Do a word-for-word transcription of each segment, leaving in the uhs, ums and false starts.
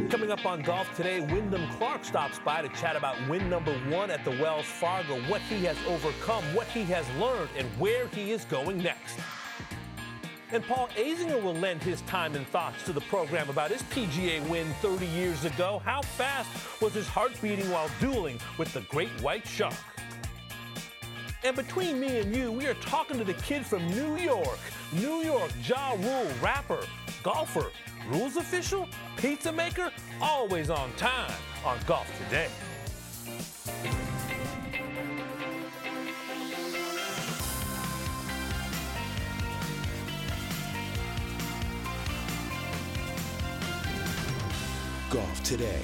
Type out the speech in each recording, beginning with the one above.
Coming up on Golf Today, Wyndham Clark stops by to chat about win number one at the Wells Fargo, what he has overcome, what he has learned, and where he is going next. And Paul Azinger will lend his time and thoughts to the program about his P G A win thirty years ago. How fast was his heart beating while dueling with the great white shark? And between me and you, we are talking to the kid from New York. New York, Ja Rule, rapper, golfer, rules official, pizza maker, always on time on Golf Today. Golf Today.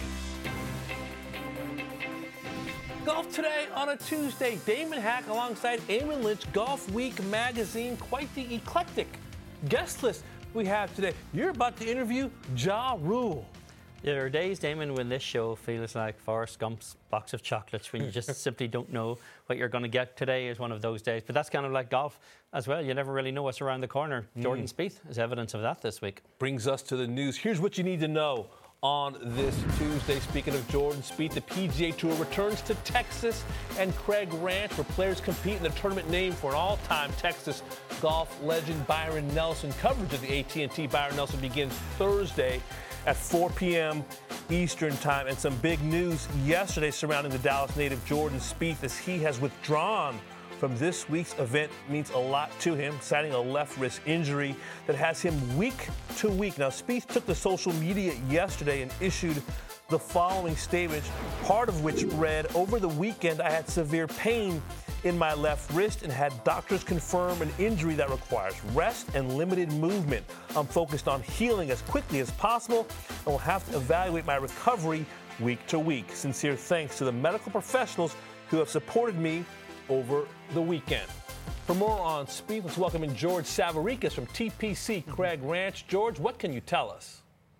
Golf Today on a Tuesday. Damon Hack alongside Eamon Lynch, Golf Week magazine. Quite the eclectic guest list we have today. You're about to interview Ja Rule. There are days, Damon, when this show feels like Forrest Gump's box of chocolates, when you just simply don't know what you're going to get. Today is one of those days. But that's kind of like golf as well. You never really know what's around the corner. Mm. Jordan Spieth is evidence of that this week. Brings us to the news. Here's what you need to know on this Tuesday. Speaking of Jordan Spieth, the P G A Tour returns to Texas and Craig Ranch, where players compete in the tournament named for an all-time Texas golf legend, Byron Nelson. Coverage of the A T and T Byron Nelson begins Thursday at four p.m. Eastern time. And some big news yesterday surrounding the Dallas native Jordan Spieth, as he has withdrawn from this week's event. Means a lot to him, citing a left wrist injury that has him week to week. Now, Spieth took to social media yesterday and issued the following statement, part of which read, "Over the weekend, I had severe pain in my left wrist and had doctors confirm an injury that requires rest and limited movement. I'm focused on healing as quickly as possible and will have to evaluate my recovery week to week. Sincere thanks to the medical professionals who have supported me over the weekend." For more on Spieth, let's welcome in George Savaricas from T P C Craig Ranch. George, what can you tell us?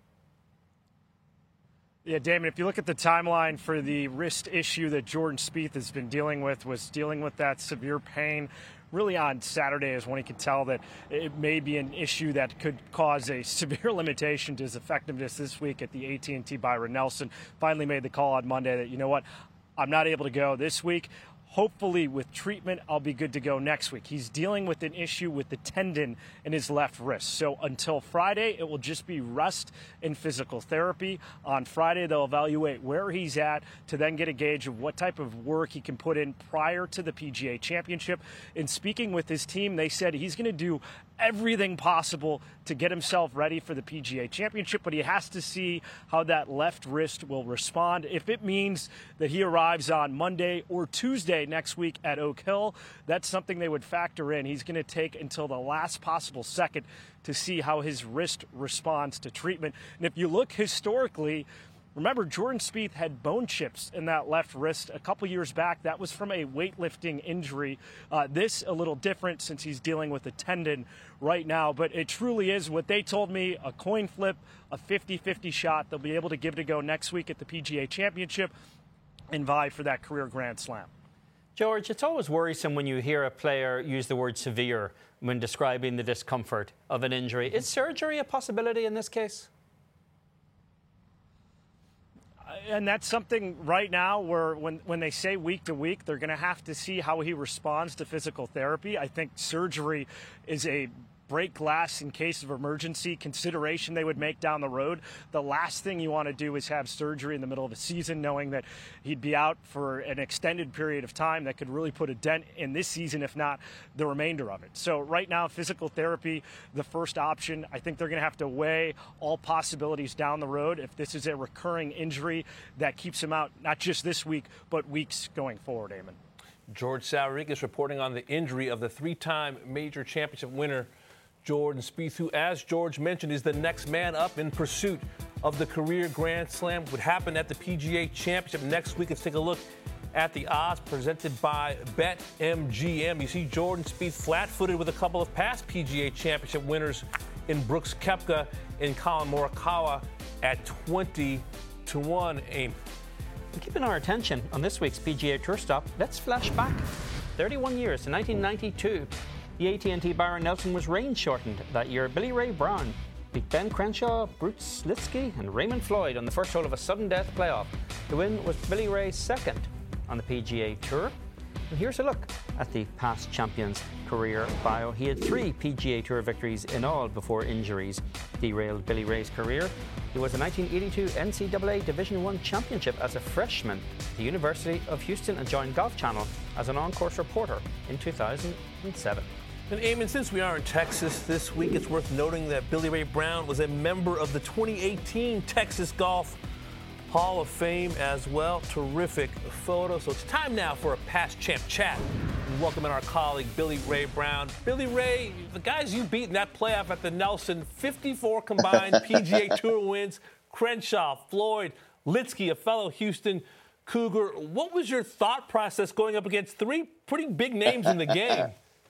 Yeah, Damon, if you look at the timeline for the wrist issue that Jordan Spieth has been dealing with, was dealing with that severe pain really on Saturday is when he could tell that it may be an issue that could cause a severe limitation to his effectiveness this week at the A T and T Byron Nelson. Finally made the call on Monday that, you know what, I'm not able to go this week. Hopefully with treatment, I'll be good to go next week. He's dealing with an issue with the tendon in his left wrist. So until Friday, it will just be rest and physical therapy. On Friday, they'll evaluate where he's at to then get a gauge of what type of work he can put in prior to the P G A Championship. In speaking with his team, they said he's going to do everything possible to get himself ready for the P G A Championship, but he has to see how that left wrist will respond. If it means that he arrives on Monday or Tuesday next week at Oak Hill, that's something they would factor in. He's going to take until the last possible second to see how his wrist responds to treatment. And if you look historically, remember, Jordan Spieth had bone chips in that left wrist a couple years back. That was from a weightlifting injury. Uh, this a little different since he's dealing with a tendon right now. But it truly is what they told me, a coin flip, a fifty-fifty shot. They'll be able to give it a go next week at the P G A Championship and vie for that career Grand Slam. George, it's always worrisome when you hear a player use the word severe when describing the discomfort of an injury. Is surgery a possibility in this case? And that's something right now where when, when they say week to week, they're going to have to see how he responds to physical therapy. I think surgery is a break glass in case of emergency consideration they would make down the road. The last thing you want to do is have surgery in the middle of a season, knowing that he'd be out for an extended period of time that could really put a dent in this season, if not the remainder of it. So right now, physical therapy, the first option. I think they're going to have to weigh all possibilities down the road if this is a recurring injury that keeps him out not just this week, but weeks going forward, Eamon. George Savaricas reporting on the injury of the three-time major championship winner, Jordan Spieth, who, as George mentioned, is the next man up in pursuit of the career Grand Slam. Would happen at the P G A Championship next week. Let's take a look at the odds presented by BetMGM. You see Jordan Spieth flat-footed with a couple of past P G A Championship winners in Brooks Koepka and Colin Morikawa at twenty to one. Aim. Keeping our attention on this week's P G A Tour stop, let's flash back thirty-one years to nineteen ninety-two. The A T and T Byron Nelson was rain-shortened that year. Billy Ray Brown beat Ben Crenshaw, Bruce Litsky and Raymond Floyd on the first hole of a sudden death playoff. The win was Billy Ray's second on the P G A Tour. And here's a look at the past champion's career bio. He had three P G A Tour victories in all before injuries derailed Billy Ray's career. He was a nineteen eighty-two N C double A Division One championship as a freshman at the University of Houston and joined Golf Channel as an on-course reporter in two thousand seven. And Eamon, since we are in Texas this week, it's worth noting that Billy Ray Brown was a member of the twenty eighteen Texas Golf Hall of Fame as well. Terrific photo. So it's time now for a past champ chat. Welcome in our colleague, Billy Ray Brown. Billy Ray, the guys you beat in that playoff at the Nelson, fifty-four combined P G A Tour wins, Crenshaw, Floyd, Litsky, a fellow Houston Cougar. What was your thought process going up against three pretty big names in the game?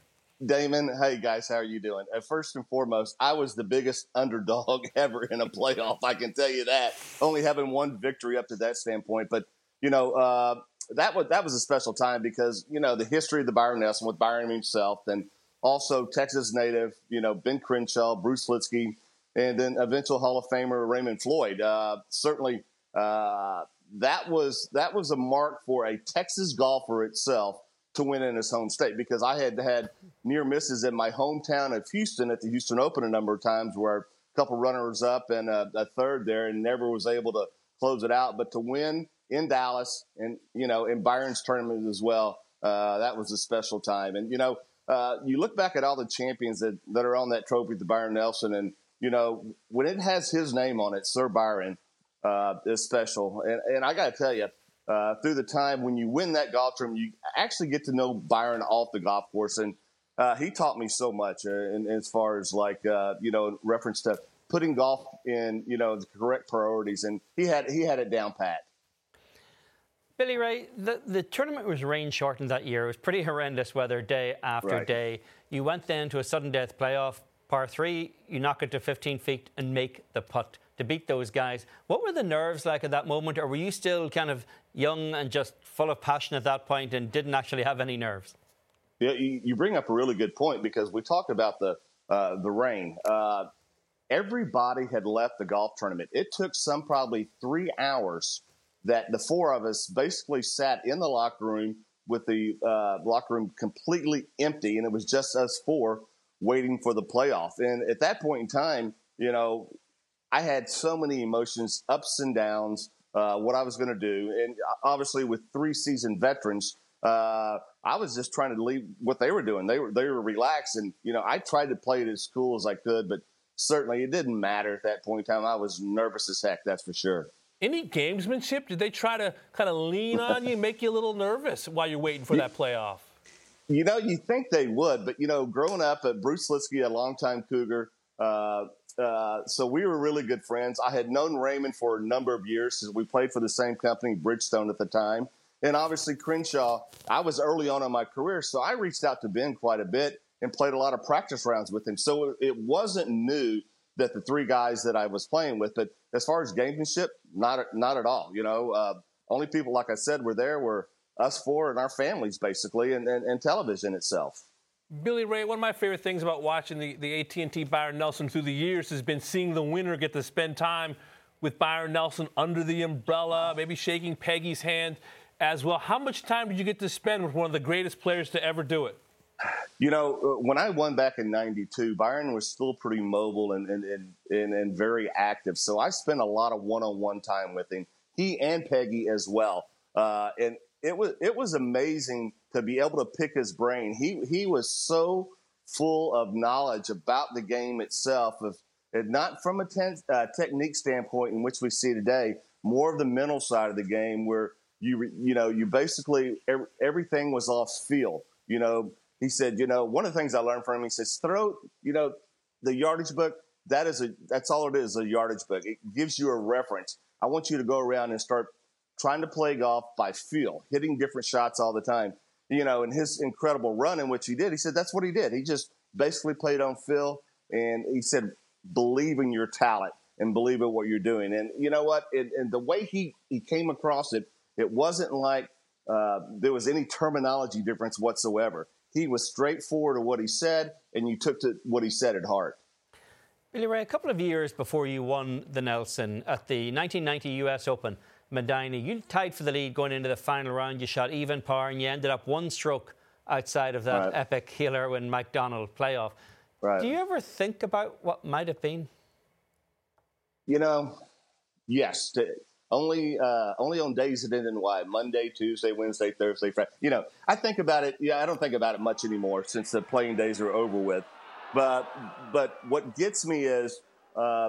Damon, hey guys, how are you doing? Uh, first and foremost, I was the biggest underdog ever in a playoff. I can tell you that. Only having one victory up to that standpoint, but you know uh, that was that was a special time because you know the history of the Byron Nelson with Byron himself, and also Texas native, you know Ben Crenshaw, Bruce Litsky, and then eventual Hall of Famer Raymond Floyd. Uh, certainly, uh, that was that was a mark for a Texas golfer itself to win in his home state, because I had had near misses in my hometown of Houston at the Houston Open a number of times where a couple runners up and a, a third there and never was able to close it out. But to win in Dallas and, you know, in Byron's tournament as well, uh, that was a special time. And, you know, uh, you look back at all the champions that, that are on that trophy, the Byron Nelson, and, you know, when it has his name on it, Sir Byron, uh, is special. And, and I got to tell you, Uh, through the time when you win that golf tournament, you actually get to know Byron off the golf course. And uh, he taught me so much uh, in, as far as like, uh, you know, in reference to putting golf in, you know, the correct priorities. And he had he had it down pat. Billy Ray, the, the tournament was rain shortened that year. It was pretty horrendous weather day after Right. day. You went then to a sudden death playoff, par three, you knock it to fifteen feet and make the putt to beat those guys. What were the nerves like at that moment, or were you still kind of young and just full of passion at that point and didn't actually have any nerves? Yeah, you, you bring up a really good point, because we talked about the uh, the rain. Uh, everybody had left the golf tournament. It took some probably three hours that the four of us basically sat in the locker room with the uh, locker room completely empty, and it was just us four waiting for the playoff. And at that point in time, you know, I had so many emotions, ups and downs, uh, what I was going to do. And obviously with three seasoned veterans, uh, I was just trying to leave what they were doing. They were, they were relaxed. And, you know, I tried to play it as cool as I could, but certainly it didn't matter at that point in time. I was nervous as heck, that's for sure. Any gamesmanship? Did they try to kind of lean on you, make you a little nervous while you're waiting for that playoff? You know, you think they would, but, you know, growing up at Bruce Litsky, a longtime Cougar, uh, Uh, so we were really good friends. I had known Raymond for a number of years since we played for the same company, Bridgestone at the time. And obviously Crenshaw, I was early on in my career, so I reached out to Ben quite a bit and played a lot of practice rounds with him. So it wasn't new that the three guys that I was playing with, but as far as gamesmanship, not, not at all. You know, uh, only people, like I said, were there were us four and our families basically, and, and, and television itself. Billy Ray, one of my favorite things about watching the, the A T and T Byron Nelson through the years has been seeing the winner get to spend time with Byron Nelson under the umbrella, maybe shaking Peggy's hand as well. How much time did you get to spend with one of the greatest players to ever do it? You know, when I won back in ninety-two, Byron was still pretty mobile and, and, and, and very active. So I spent a lot of one-on-one time with him, he and Peggy as well. Uh, and it was it was amazing to be able to pick his brain. He he was so full of knowledge about the game itself, of and not from a ten, uh, technique standpoint in which we see today, more of the mental side of the game, where you you know you basically every, everything was off feel. You know, he said, you know, one of the things I learned from him, he says, throw, you know, the yardage book. That is a that's all it is, a yardage book. It gives you a reference. I want you to go around and start trying to play golf by feel, hitting different shots all the time. You know, and his incredible run in which he did, he said that's what he did. He just basically played on feel, and he said, believe in your talent and believe in what you're doing. And you know what? It, and the way he, he came across it, it wasn't like uh, there was any terminology difference whatsoever. He was straightforward to what he said, and you took to what he said at heart. Billy Ray, a couple of years before you won the Nelson at the nineteen ninety U S Open, Medinah, you tied for the lead going into the final round. You shot even par and you ended up one stroke outside of that right. epic Hale Irwin McDonald playoff. Right. Do you ever think about what might have been? You know, yes. To, only uh, only on days that end in Y. Monday, Tuesday, Wednesday, Thursday, Friday. You know, I think about it. Yeah, I don't think about it much anymore since the playing days are over with. But but what gets me is uh,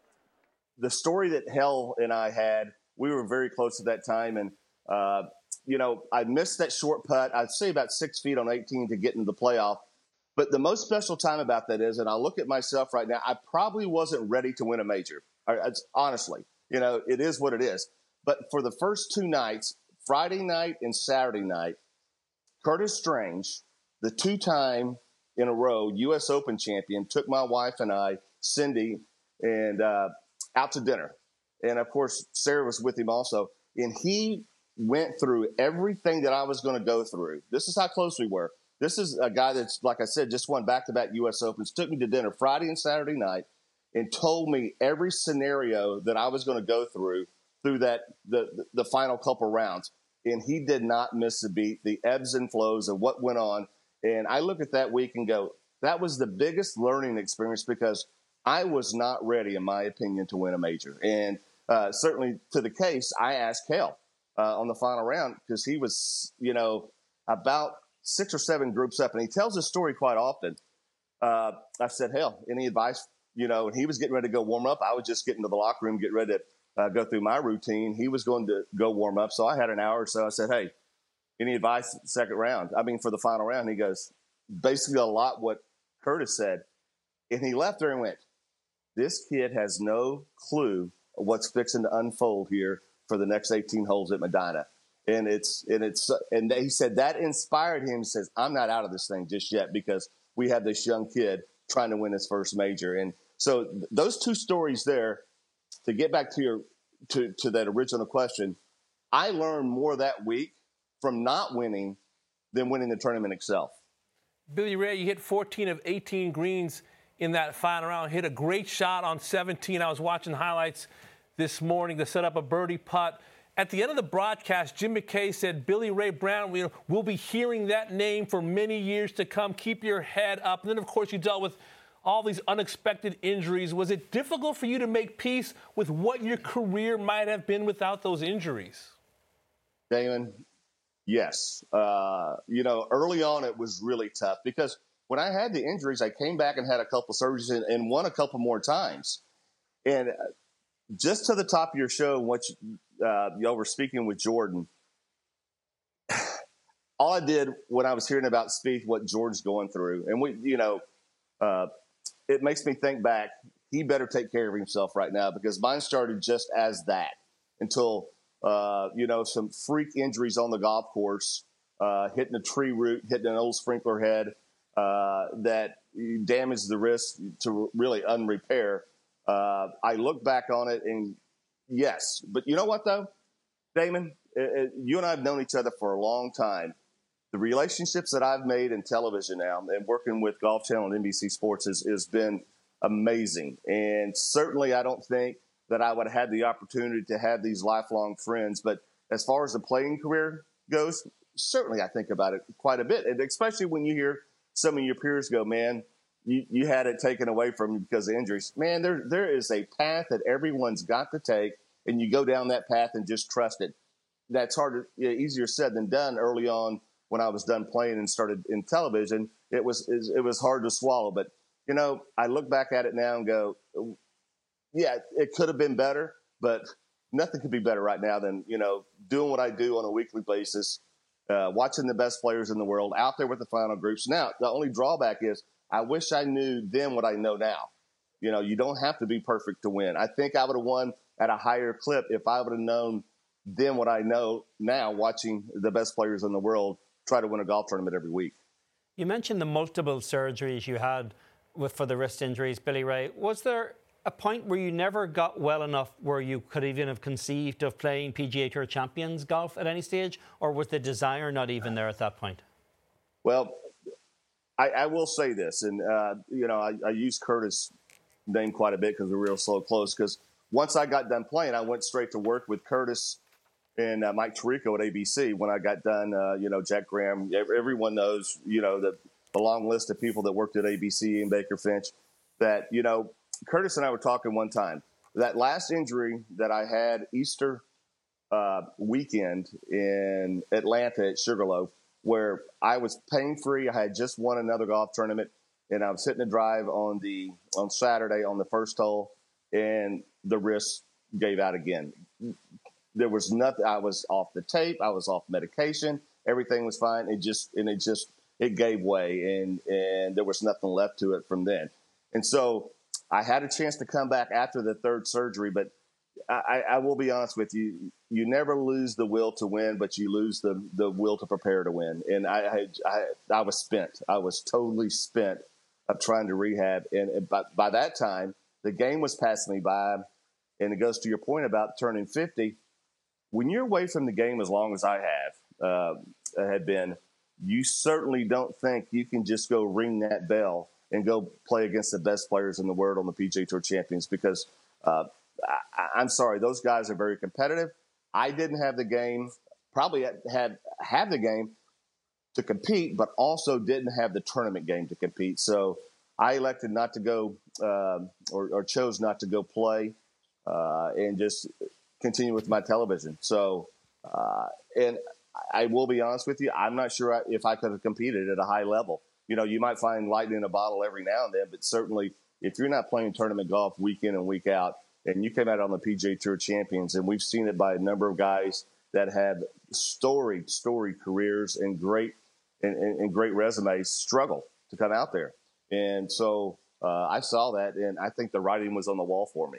the story that Hale and I had. We were very close at that time, and uh, you know, I missed that short putt. I'd say about six feet on eighteen to get into the playoff. But the most special time about that is, and I look at myself right now, I probably wasn't ready to win a major. It's, honestly, you know, it is what it is. But for the first two nights, Friday night and Saturday night, Curtis Strange, the two-time in a row U S Open champion, took my wife and I, Cindy, and uh, out to dinner. And, of course, Sarah was with him also. And he went through everything that I was going to go through. This is how close we were. This is a guy that's, like I said, just won back-to-back U S Opens, took me to dinner Friday and Saturday night, and told me every scenario that I was going to go through through that the the final couple rounds. And he did not miss a beat, the ebbs and flows of what went on. And I look at that week and go, that was the biggest learning experience because I was not ready, in my opinion, to win a major. And uh, certainly to the case, I asked Hale uh, on the final round because he was, you know, about six or seven groups up. And he tells this story quite often. Uh, I said, Hale, any advice? You know, and he was getting ready to go warm up. I was just getting to the locker room, getting ready to uh, go through my routine. He was going to go warm up. So I had an hour or so. I said, hey, any advice second round? I mean, for the final round. He goes, basically a lot what Curtis said. And he left there and went, this kid has no clue what's fixing to unfold here for the next eighteen holes at Medinah. And it's, and it's, and he said that inspired him. He says, I'm not out of this thing just yet because we have this young kid trying to win his first major. And so th- those two stories there, to get back to your, to, to that original question, I learned more that week from not winning than winning the tournament itself. Billy Ray, you hit fourteen of eighteen greens in that final round. Hit a great shot on seventeen. I was watching highlights this morning to set up a birdie putt. At the end of the broadcast, Jim McKay said, Billy Ray Brown, we, we'll be hearing that name for many years to come. Keep your head up. And then, of course, you dealt with all these unexpected injuries. Was it difficult for you to make peace with what your career might have been without those injuries? Damon, yes. Uh, you know, early on it was really tough because when I had the injuries, I came back and had a couple surgeries and, and won a couple more times. And just to the top of your show, what you, uh, y'all were speaking with Jordan, all I did when I was hearing about Spieth, what Jordan's going through, and we, you know, uh, it makes me think back, he better take care of himself right now because mine started just as that until, uh, you know, some freak injuries on the golf course, uh, hitting a tree root, hitting an old sprinkler head uh, that damaged the wrist to really unrepair. Uh, I look back on it and yes, but you know what though, Damon, it, it, you and I have known each other for a long time. The relationships that I've made in television now and working with Golf Channel and N B C Sports has, has been amazing. And certainly I don't think that I would have had the opportunity to have these lifelong friends. But as far as the playing career goes, certainly I think about it quite a bit. And especially when you hear some of your peers go, man, you, you had it taken away from you because of injuries. Man, there there is a path that everyone's got to take, and you go down that path and just trust it. That's harder, you know, easier said than done early on. When I was done playing and started in television, it was it was hard to swallow. But, you know, I look back at it now and go, yeah, it could have been better, but nothing could be better right now than, you know, doing what I do on a weekly basis, uh, watching the best players in the world, out there with the final groups. Now, the only drawback is I wish I knew then what I know now. You know, you don't have to be perfect to win. I think I would have won at a higher clip if I would have known then what I know now watching the best players in the world try to win a golf tournament every week. You mentioned the multiple surgeries you had with, for the wrist injuries, Billy Ray. Was there a point where you never got well enough where you could even have conceived of playing P G A Tour Champions golf at any stage, or was the desire not even there at that point? Well, I, I will say this, and uh, you know, I, I use Curtis name quite a bit because we were real so close. Because once I got done playing, I went straight to work with Curtis and uh, Mike Tirico at A B C. When I got done, uh, you know, Jack Graham, everyone knows, you know, the, the long list of people that worked at A B C and Baker Finch that, you know, Curtis and I were talking one time. That last injury that I had Easter uh, weekend in Atlanta at Sugarloaf, where I was pain-free. I had just won another golf tournament, and I was hitting a drive on the on Saturday on the first hole, and the wrist gave out again. There was nothing. I was off the tape. I was off medication. Everything was fine. It just and it just it gave way, and and there was nothing left to it from then. And so I had a chance to come back after the third surgery, but I, I will be honest with you. You never lose the will to win, but you lose the the will to prepare to win. And I I, I, I was spent. I was totally spent of trying to rehab. And, and by, by that time, the game was passing me by. And it goes to your point about turning fifty. When you're away from the game as long as I have uh, had been, you certainly don't think you can just go ring that bell and go play against the best players in the world on the P G A Tour Champions because uh, I, I'm sorry, those guys are very competitive. I didn't have the game, probably had, had have the game to compete, but also didn't have the tournament game to compete. So I elected not to go uh, or, or chose not to go play uh, and just continue with my television. So, uh, and I will be honest with you, I'm not sure if I could have competed at a high level. You know, you might find lightning in a bottle every now and then, but certainly if you're not playing tournament golf week in and week out, and you came out on the P G A Tour Champions, and we've seen it by a number of guys that have storied, storied careers and great and, and, and great resumes struggle to come out there. And so uh, I saw that, and I think the writing was on the wall for me.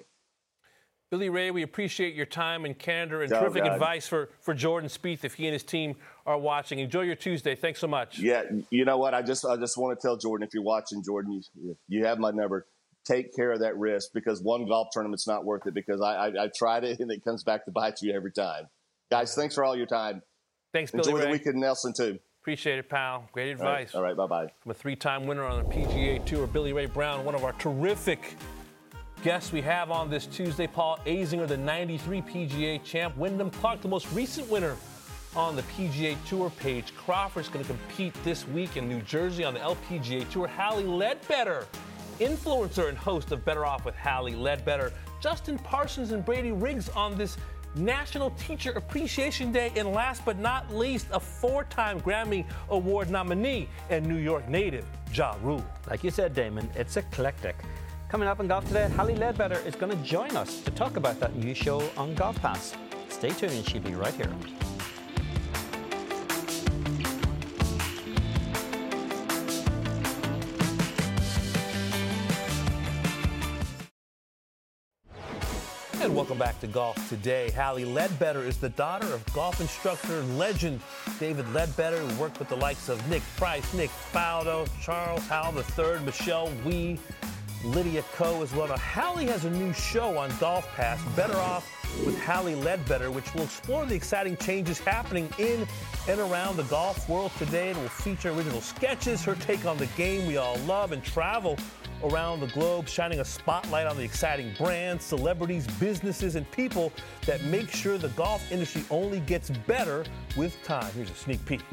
Billy Ray, we appreciate your time and candor and oh, terrific God. advice for, for Jordan Spieth if he and his team are watching. Enjoy your Tuesday. Thanks so much. Yeah, you know what? I just I just want to tell Jordan, if you're watching, Jordan, you, you have my number. Take care of that wrist because one golf tournament's not worth it because I, I, I tried it and it comes back to bite you every time. Guys, thanks for all your time. Thanks, Billy Enjoy Ray. the weekend, Nelson, too. Appreciate it, pal. Great advice. All right, all right bye-bye. From a three-time winner on the P G A Tour, Billy Ray Brown, one of our terrific guests we have on this Tuesday. Paul Azinger, the ninety-three P G A champ. Wyndham Clark, the most recent winner on the P G A Tour. Paige Crawford's going to compete this week in New Jersey on the L P G A Tour. Hallie Ledbetter, influencer and host of Better Off with Hallie Ledbetter. Justin Parsons and Brady Riggs on this National Teacher Appreciation Day. And last but not least, a four-time Grammy Award nominee and New York native, Ja Rule. Like you said, Damon, it's eclectic. Coming up on Golf Today, Hallie Ledbetter is going to join us to talk about that new show on Golf Pass. Stay tuned, she'll be right here. And welcome back to Golf Today. Hallie Ledbetter is the daughter of golf instructor legend David Ledbetter, who worked with the likes of Nick Price, Nick Faldo, Charles Howell the third, Michelle Wie, Lydia Ko as well. Now, Hallie has a new show on Golf Pass, Better Off with Hallie Ledbetter, which will explore the exciting changes happening in and around the golf world today. It will feature original sketches, her take on the game we all love, and travel around the globe, shining a spotlight on the exciting brands, celebrities, businesses, and people that make sure the golf industry only gets better with time. Here's a sneak peek.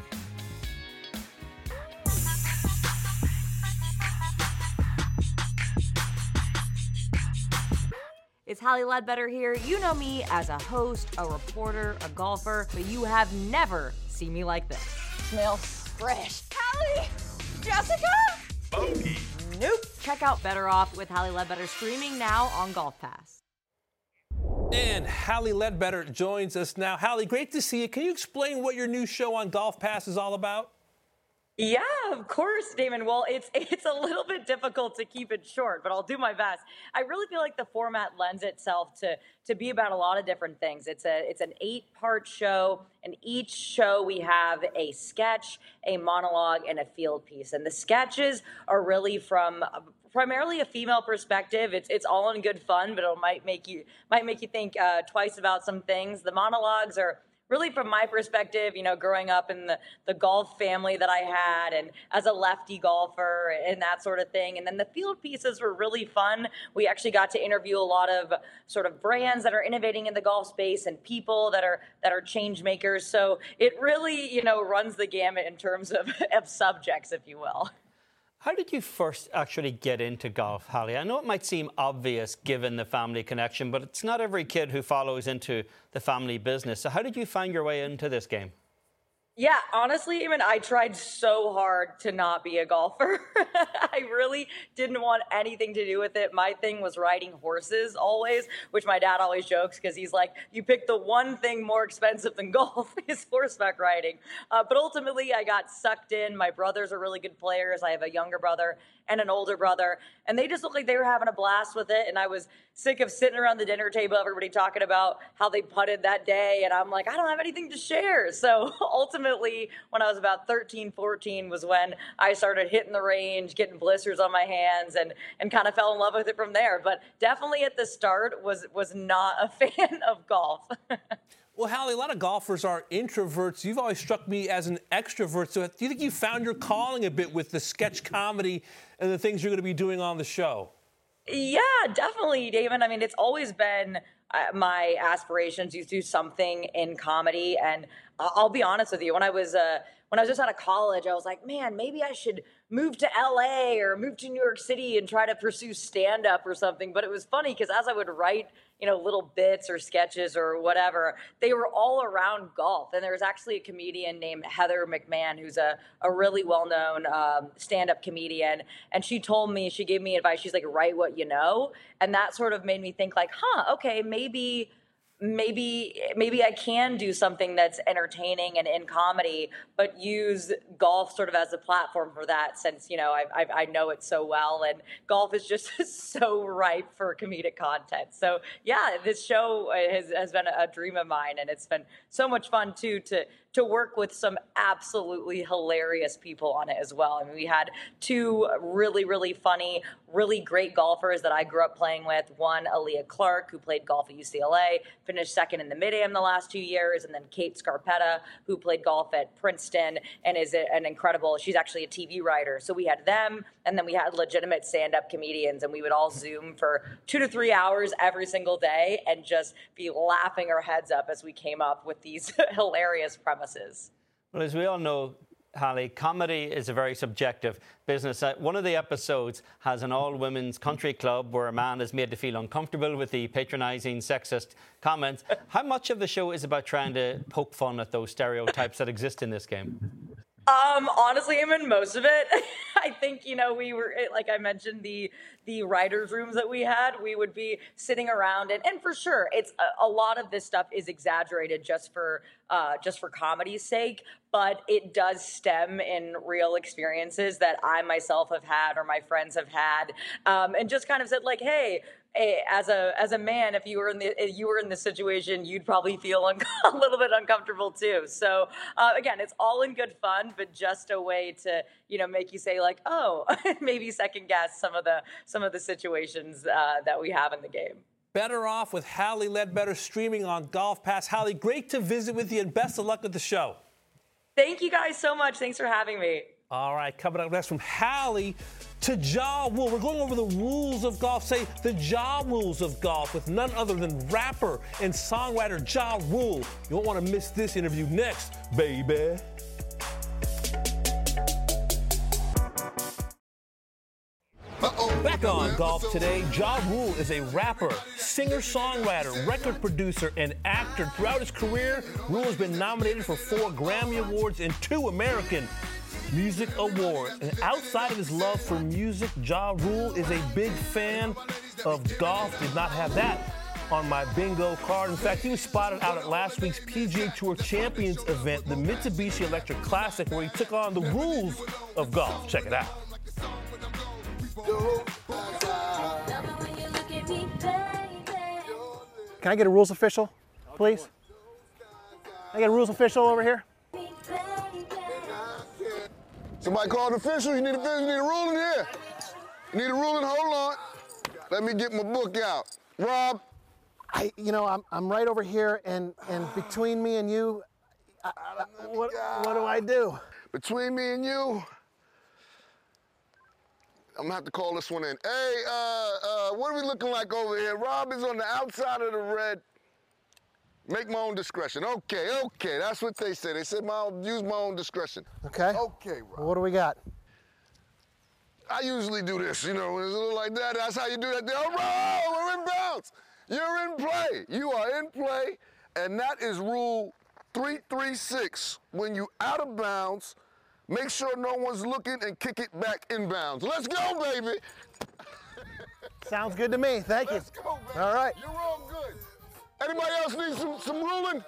It's Hallie Ledbetter here. You know me as a host, a reporter, a golfer, but you have never seen me like this. Smells fresh. Hallie! Jessica? Bogey. Nope. Check out Better Off with Hallie Ledbetter streaming now on Golf Pass. And Hallie Ledbetter joins us now. Hallie, great to see you. Can you explain what your new show on Golf Pass is all about? Yeah, of course, Damon. Well, it's it's a little bit difficult to keep it short, but I'll do my best. I really feel like the format lends itself to to be about a lot of different things. It's a it's an eight-part show, and each show we have a sketch, a monologue, and a field piece. And the sketches are really from primarily a female perspective. It's it's all in good fun, but it might make you might make you think uh, twice about some things. The monologues are really from my perspective, you know, growing up in the, the golf family that I had and as a lefty golfer and that sort of thing. And then the field pieces were really fun. We actually got to interview a lot of sort of brands that are innovating in the golf space and people that are that are change makers. So it really, you know, runs the gamut in terms of, of subjects, if you will. How did you first actually get into golf, Hallie? I know it might seem obvious given the family connection, but it's not every kid who follows into the family business. So how did you find your way into this game? Yeah, honestly, even I tried so hard to not be a golfer. I really didn't want anything to do with it. My thing was riding horses always, which my dad always jokes because he's like, you picked the one thing more expensive than golf is horseback riding. Uh, but ultimately, I got sucked in. My brothers are really good players. I have a younger brother and an older brother, and they just looked like they were having a blast with it. And I was sick of sitting around the dinner table, everybody talking about how they putted that day. And I'm like, I don't have anything to share. So ultimately, when I was about thirteen, fourteen was when I started hitting the range, getting blisters on my hands, and, and kind of fell in love with it from there. But definitely at the start was, was not a fan of golf. Well, Hallie, a lot of golfers are introverts. You've always struck me as an extrovert. So do you think you found your calling a bit with the sketch comedy and the things you're going to be doing on the show? Yeah, definitely, David. I mean, it's always been uh, my aspirations to do something in comedy. And I'll be honest with you, when I was uh, when I was just out of college, I was like, man, maybe I should move to L A or move to New York City and try to pursue stand-up or something. But it was funny because as I would write, you know, little bits or sketches or whatever, they were all around golf. And there was actually a comedian named Heather McMahon, who's a, a really well-known um, stand-up comedian. And she told me, she gave me advice. She's like, write what you know. And that sort of made me think like, huh, okay, maybe... Maybe maybe I can do something that's entertaining and in comedy, but use golf sort of as a platform for that since, you know, I, I, I know it so well. And golf is just so ripe for comedic content. So, yeah, this show has, has been a dream of mine. And it's been so much fun, too, to to work with some absolutely hilarious people on it as well. I mean, we had two really, really funny, really great golfers that I grew up playing with. One, Aaliyah Clark, who played golf at U C L A, finished second in the Mid-Am the last two years, and then Kate Scarpetta, who played golf at Princeton and is an incredible, she's actually a T V writer. So we had them, and then we had legitimate stand-up comedians, and we would all Zoom for two to three hours every single day and just be laughing our heads up as we came up with these hilarious premises. Well, as we all know, Hallie, comedy is a very subjective business. Uh, one of the episodes has an all-women's country club where a man is made to feel uncomfortable with the patronising, sexist comments. How much of the show is about trying to poke fun at those stereotypes that exist in this game? Um, honestly, I mean, most of it. I think, you know, we were, like I mentioned, the the writers' rooms that we had, we would be sitting around, and, and for sure, it's a, a lot of this stuff is exaggerated just for uh, just for comedy's sake, but it does stem in real experiences that I myself have had or my friends have had, um, and just kind of said like, hey. As a as a man, if you were in the if you were in this situation, you'd probably feel un- a little bit uncomfortable too. So uh, again, it's all in good fun, but just a way to you know make you say like, oh, maybe second guess some of the some of the situations uh, that we have in the game. Better Off with Hallie Ledbetter streaming on Golf Pass. Hallie, great to visit with you, and best of luck with the show. Thank you guys so much. Thanks for having me. All right, coming up next from Hallie to Ja Rule. We're going over the rules of golf, say the Ja rules of golf with none other than rapper and songwriter Ja Rule. You won't want to miss this interview next, baby. Uh-oh. Back on Golf Today, Ja Rule is a rapper, singer-songwriter, record producer, and actor. Throughout his career, Rule has been nominated for four Grammy Awards and two American Music Awards. And outside of his love for music, Ja Rule is a big fan of golf. Did not have that on my bingo card. In fact, he was spotted out at last week's P G A Tour Champions event, the Mitsubishi Electric Classic, where he took on the rules of golf. Check it out. Can I get a rules official, please? Can I get a rules official over here? Somebody call an official. You need a official. You need a ruling here. You need a ruling. Hold on. Let me get my book out. Rob, I, you know, I'm, I'm right over here, and, and between me and you, I, I, what, what do I do? Between me and you, I'm gonna have to call this one in. Hey, uh, uh, what are we looking like over here? Rob is on the outside of the red. Make my own discretion. Okay, okay, that's what they said. They said my use my own discretion. Okay. Okay, Rob. Well, what do we got? I usually do this, you know, when it's a little like that. That's how you do that. All right, we're in bounds. You're in play. You are in play, and that is rule three three six. When you out of bounds, make sure no one's looking and kick it back inbounds. Let's go, baby. Sounds good to me. Thank you. Let's go, baby. All right. You're all good. Anybody else need some, some ruling?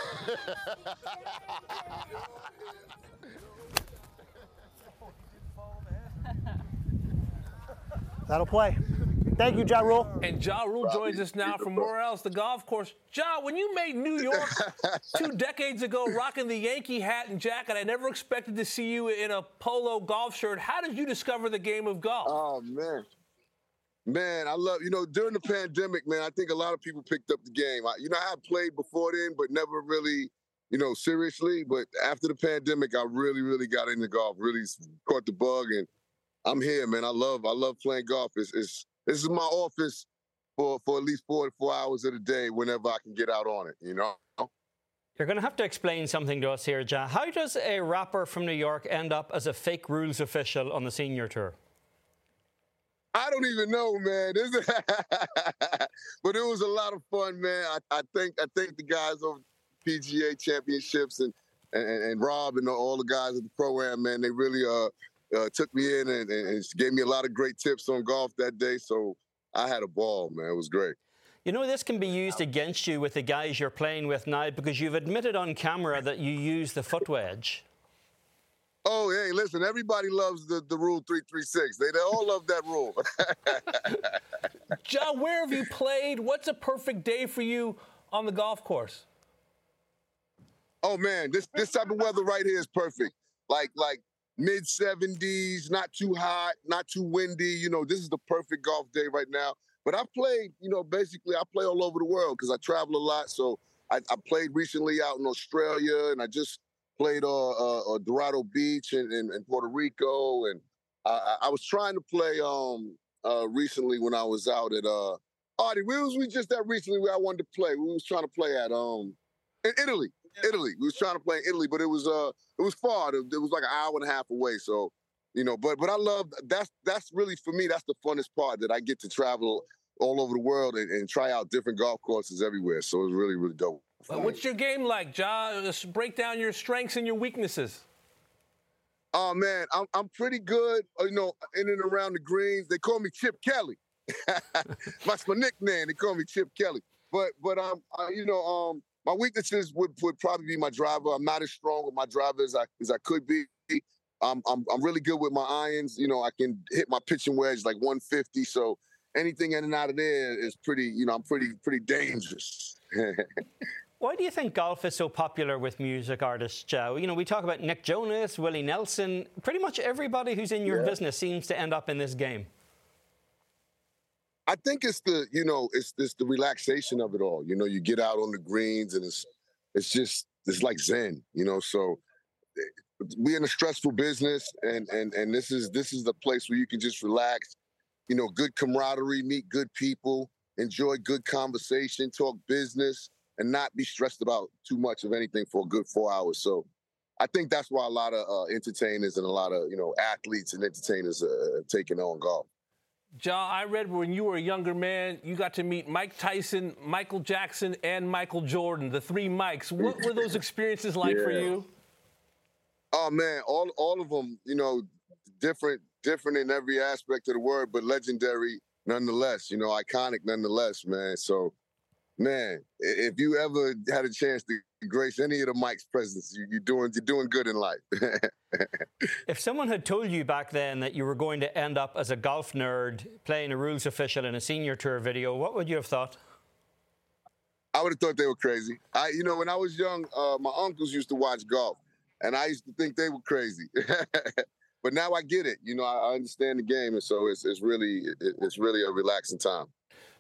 That'll play. Thank you, Ja Rule. And Ja Rule joins us now from where else? The golf course. Ja, when you made New York two decades ago, rocking the Yankee hat and jacket, I never expected to see you in a polo golf shirt. How did you discover the game of golf? Oh, man. Man, I love, you know, during the pandemic, man, I think a lot of people picked up the game. I, you know, I had played before then, but never really, you know, seriously. But after the pandemic, I really, really got into golf, really caught the bug, and I'm here, man. I love, I love playing golf. It's, it's, this is my office for, for at least four to four hours of the day whenever I can get out on it, you know? You're going to have to explain something to us here, Ja. How does a rapper from New York end up as a fake rules official on the senior tour? I don't even know, man. But it was a lot of fun, man. I, I think I think the guys over P G A Championships and, and, and Rob and all the guys at the Pro-Am, man, they really uh, uh, took me in and, and gave me a lot of great tips on golf that day. So I had a ball, man. It was great. You know, this can be used against you with the guys you're playing with now because you've admitted on camera that you use the foot wedge. Oh, hey, listen, everybody loves the, the rule three three six. They, they all love that rule. Ja, where have you played? What's a perfect day for you on the golf course? Oh, man, this this type of weather right here is perfect. Like, like mid seventies, not too hot, not too windy. You know, this is the perfect golf day right now. But I played, you know, basically I play all over the world because I travel a lot. So I, I played recently out in Australia, and I just played uh, uh, Dorado Beach in, in, in Puerto Rico, and I, I was trying to play um, uh, recently when I was out at uh, Artie. We was we just that recently where I wanted to play. We was trying to play at um in Italy, yeah. Italy. We was trying to play in Italy, but it was uh it was far. It, it was like an hour and a half away. So you know, but but I love that's that's really for me. That's the funnest part, that I get to travel all over the world and, and try out different golf courses everywhere. So it was really really dope. Uh, what's your game like, Ja? Just break down your strengths and your weaknesses. Oh, man, I'm I'm pretty good, you know, in and around the greens. They call me Chip Kelly. That's my nickname. They call me Chip Kelly. But, but um, I, you know, um, my weaknesses would, would probably be my driver. I'm not as strong with my driver as I, as I could be. Um, I'm, I'm really good with my irons. You know, I can hit my pitching wedge like one fifty. So anything in and out of there is pretty, you know, I'm pretty, pretty dangerous. Why do you think golf is so popular with music artists, Joe? You know, we talk about Nick Jonas, Willie Nelson. Pretty much everybody who's in your yeah. business seems to end up in this game. I think it's the, you know, it's, it's the relaxation of it all. You know, you get out on the greens and it's it's just, it's like Zen, you know. So we're in a stressful business, and and and this is this is the place where you can just relax, you know, good camaraderie, meet good people, enjoy good conversation, talk business, and not be stressed about too much of anything for a good four hours. So I think that's why a lot of uh, entertainers and a lot of, you know, athletes and entertainers are taking on golf. Ja, I read when you were a younger man, you got to meet Mike Tyson, Michael Jackson, and Michael Jordan, the three Mikes. What were those experiences like yeah. for you? Oh, man, all all of them, you know, different, different in every aspect of the word, but legendary nonetheless, you know, iconic nonetheless, man. So, man, if you ever had a chance to grace any of the Mike's presence, you, you're doing you're doing good in life. If someone had told you back then that you were going to end up as a golf nerd playing a rules official in a senior tour video, what would you have thought? I would have thought they were crazy. I, you know, when I was young, uh, my uncles used to watch golf, and I used to think they were crazy. But now I get it. You know, I, I understand the game, and so it's it's really it, it's really a relaxing time.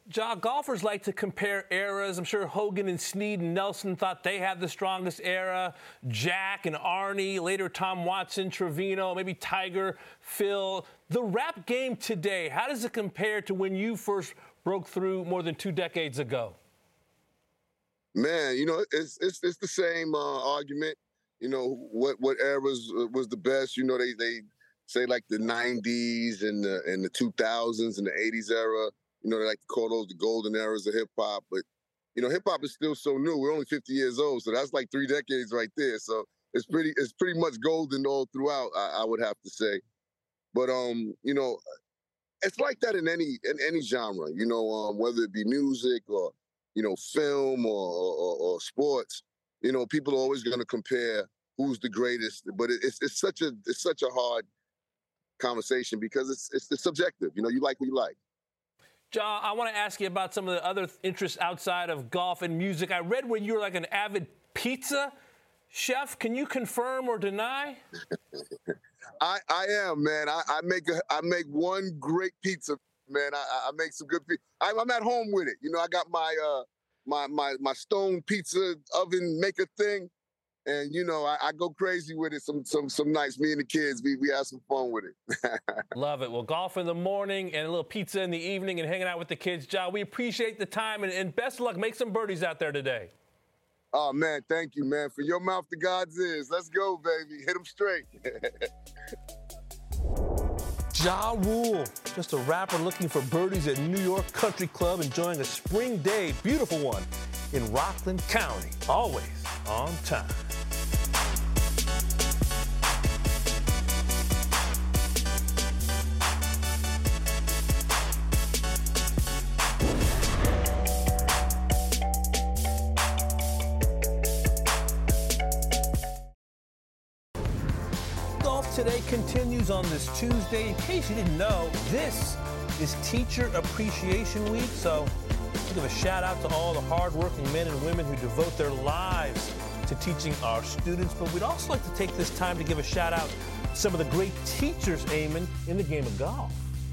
Ja, golfers like to compare eras. I'm sure Hogan and Snead and Nelson thought they had the strongest era. Jack and Arnie, later Tom Watson, Trevino, maybe Tiger, Phil. The rap game today, how does it compare to when you first broke through more than two decades ago? Man, you know, it's it's it's the same uh, argument. You know, what what eras was the best? You know, they they say like the nineties and the and the two thousands and the eighties era. You know, they like to call those the golden eras of hip hop. But, you know, hip hop is still so new. We're only fifty years old, so that's like three decades right there. So it's pretty it's pretty much golden all throughout, I, I would have to say. But um, you know, it's like that in any in any genre. You know, um, whether it be music or you know film or or, or sports. You know, people are always going to compare who's the greatest. But it, it's it's such a it's such a hard conversation because it's it's, it's subjective. You know, you like what you like. John, I want to ask you about some of the other interests outside of golf and music. I read where you were like an avid pizza chef. Can you confirm or deny? I, I am, man. I, I make a, I make one great pizza, man. I, I make some good pizza. I'm, I'm at home with it. You know, I got my uh my my my stone pizza oven maker thing, and you know, I, I go crazy with it. Some some some nights. Me and the kids, we we have some fun with it. Love it. Well, golf in the morning and a little pizza in the evening and hanging out with the kids. John, we appreciate the time and, and best of luck. Make some birdies out there today. Oh, man, thank you, man. For your mouth to God's ears. Let's go, baby. Hit them straight. Ja Rule, just a rapper looking for birdies at New York Country Club, enjoying a spring day, beautiful one, in Rockland County. Always on time. Today continues on this Tuesday. In case you didn't know, this is Teacher Appreciation Week. So I'll give a shout out to all the hardworking men and women who devote their lives to teaching our students. But we'd also like to take this time to give a shout out to some of the great teachers, Eamon, in the game of golf.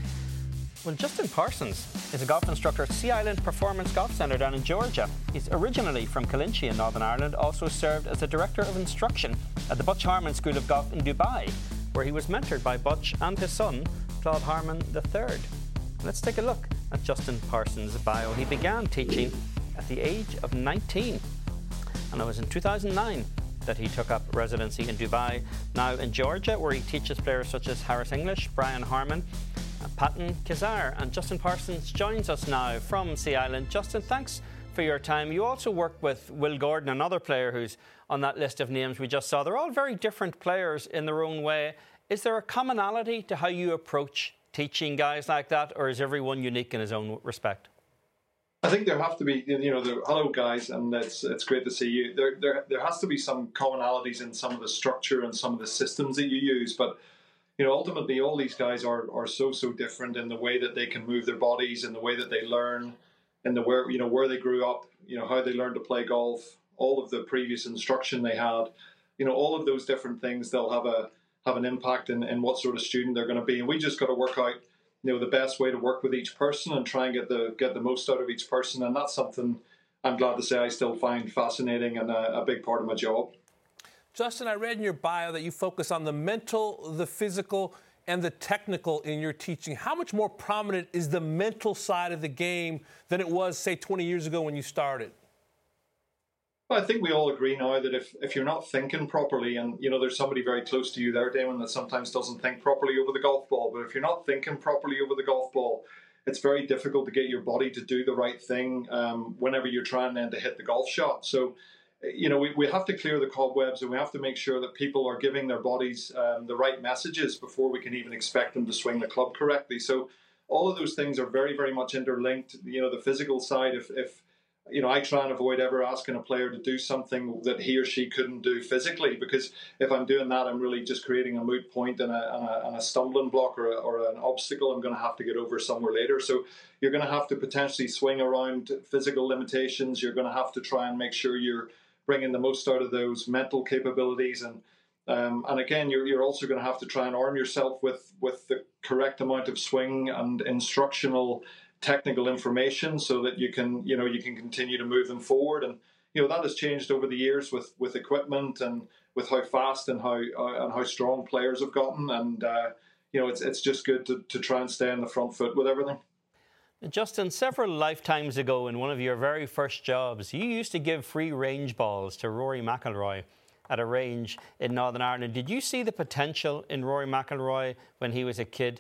Well, Justin Parsons is a golf instructor at Sea Island Performance Golf Centre down in Georgia. He's originally from Calinchi in Northern Ireland, also served as the Director of Instruction at the Butch Harmon School of Golf in Dubai, where he was mentored by Butch and his son, Claude Harmon the third. Let's take a look at Justin Parsons' bio. He began teaching at the age of nineteen, and it was in two thousand nine that he took up residency in Dubai, now in Georgia, where he teaches players such as Harris English, Brian Harmon, Patton Kizzire. And Justin Parsons joins us now from Sea Island. Justin, thanks for your time. You also work with Will Gordon, another player who's on that list of names we just saw. They're all very different players in their own way. Is there a commonality to how you approach teaching guys like that, or is everyone unique in his own respect? I think there have to be, you know, the, hello guys, and it's it's great to see you. There, there there has to be some commonalities in some of the structure and some of the systems that you use, but you know, ultimately all these guys are are so so different in the way that they can move their bodies, in the way that they learn, in the where you know where they grew up, you know, how they learned to play golf, all of the previous instruction they had, you know, all of those different things, they'll have a have an impact in, in what sort of student they're going to be, and we just got to work out, you know, the best way to work with each person and try and get the get the most out of each person. And that's something I'm glad to say I still find fascinating and a, a big part of my job. Justin, I read in your bio that you focus on the mental, the physical, and the technical in your teaching. How much more prominent is the mental side of the game than it was, say, twenty years ago when you started? Well, I think we all agree now that if, if you're not thinking properly, and, you know, there's somebody very close to you there, Damon, that sometimes doesn't think properly over the golf ball, but if you're not thinking properly over the golf ball, it's very difficult to get your body to do the right thing um, whenever you're trying then to hit the golf shot. So, you know, we, we have to clear the cobwebs, and we have to make sure that people are giving their bodies um, the right messages before we can even expect them to swing the club correctly. So all of those things are very, very much interlinked. You know, the physical side, if, if you know, I try and avoid ever asking a player to do something that he or she couldn't do physically, because if I'm doing that, I'm really just creating a moot point and a, and a, and a stumbling block or, a, or an obstacle I'm going to have to get over somewhere later. So you're going to have to potentially swing around physical limitations. You're going to have to try and make sure you're bringing the most out of those mental capabilities. And um, and again, you're, you're also going to have to try and arm yourself with, with the correct amount of swing and instructional technical information so that you can, you know, you can continue to move them forward. And, you know, that has changed over the years with, with equipment and with how fast and how uh, and how strong players have gotten. And, uh, you know, it's it's just good to, to try and stay on the front foot with everything. Justin, several lifetimes ago in one of your very first jobs, you used to give free range balls to Rory McIlroy at a range in Northern Ireland. Did you see the potential in Rory McIlroy when he was a kid?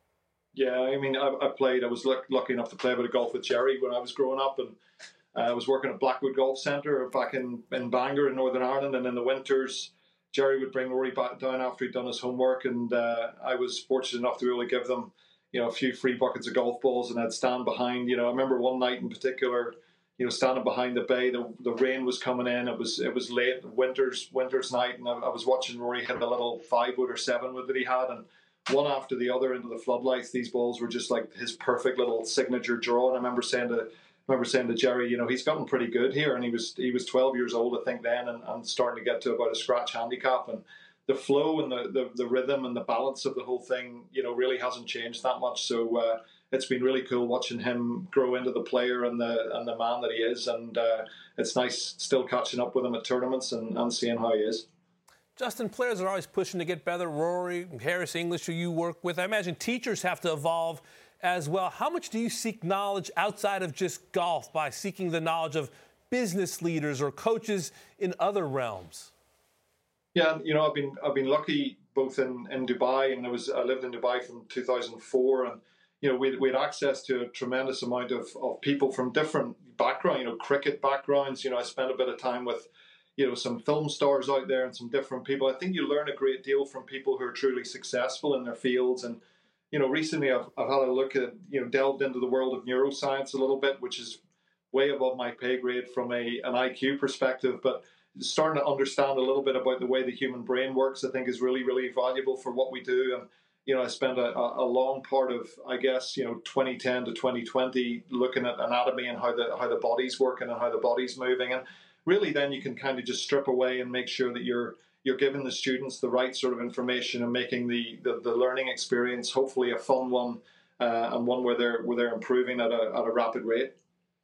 Yeah, I mean, I, I played, I was lucky enough to play a bit of golf with Jerry when I was growing up, and uh, I was working at Blackwood Golf Centre back in, in Bangor in Northern Ireland, and in the winters, Jerry would bring Rory back down after he'd done his homework, and uh, I was fortunate enough to be able to give them, you know, a few free buckets of golf balls, and I'd stand behind, you know, I remember one night in particular, you know, standing behind the bay, the, the rain was coming in, it was it was late, winter's winter's night, and I, I was watching Rory hit the little five wood or seven wood that he had, and one after the other into the floodlights, these balls were just like his perfect little signature draw. And I remember saying to, I remember saying to Jerry, you know, he's gotten pretty good here, and he was he was twelve years old, I think, then, and, and starting to get to about a scratch handicap, and the flow and the, the, the rhythm and the balance of the whole thing, you know, really hasn't changed that much. So uh, it's been really cool watching him grow into the player and the and the man that he is, and uh, it's nice still catching up with him at tournaments and, and seeing how he is. Justin, players are always pushing to get better. Rory, Harris English, who you work with, I imagine teachers have to evolve as well. How much do you seek knowledge outside of just golf by seeking the knowledge of business leaders or coaches in other realms? Yeah, you know, I've been I've been lucky both in, in Dubai, and I was I lived in Dubai from two thousand four, and you know we we had access to a tremendous amount of, of people from different backgrounds, you know, cricket backgrounds. You know, I spent a bit of time with, you know, some film stars out there and some different people. I think you learn a great deal from people who are truly successful in their fields. And, you know, recently I've, I've had a look at, you know, delved into the world of neuroscience a little bit, which is way above my pay grade from a an I Q perspective. But starting to understand a little bit about the way the human brain works, I think is really, really valuable for what we do. And, you know, I spent a, a long part of, I guess, you know, twenty ten to twenty twenty looking at anatomy and how the how the body's working and how the body's moving. And really then you can kind of just strip away and make sure that you're you're giving the students the right sort of information and making the, the, the learning experience hopefully a fun one uh, and one where they're where they're improving at a at a rapid rate.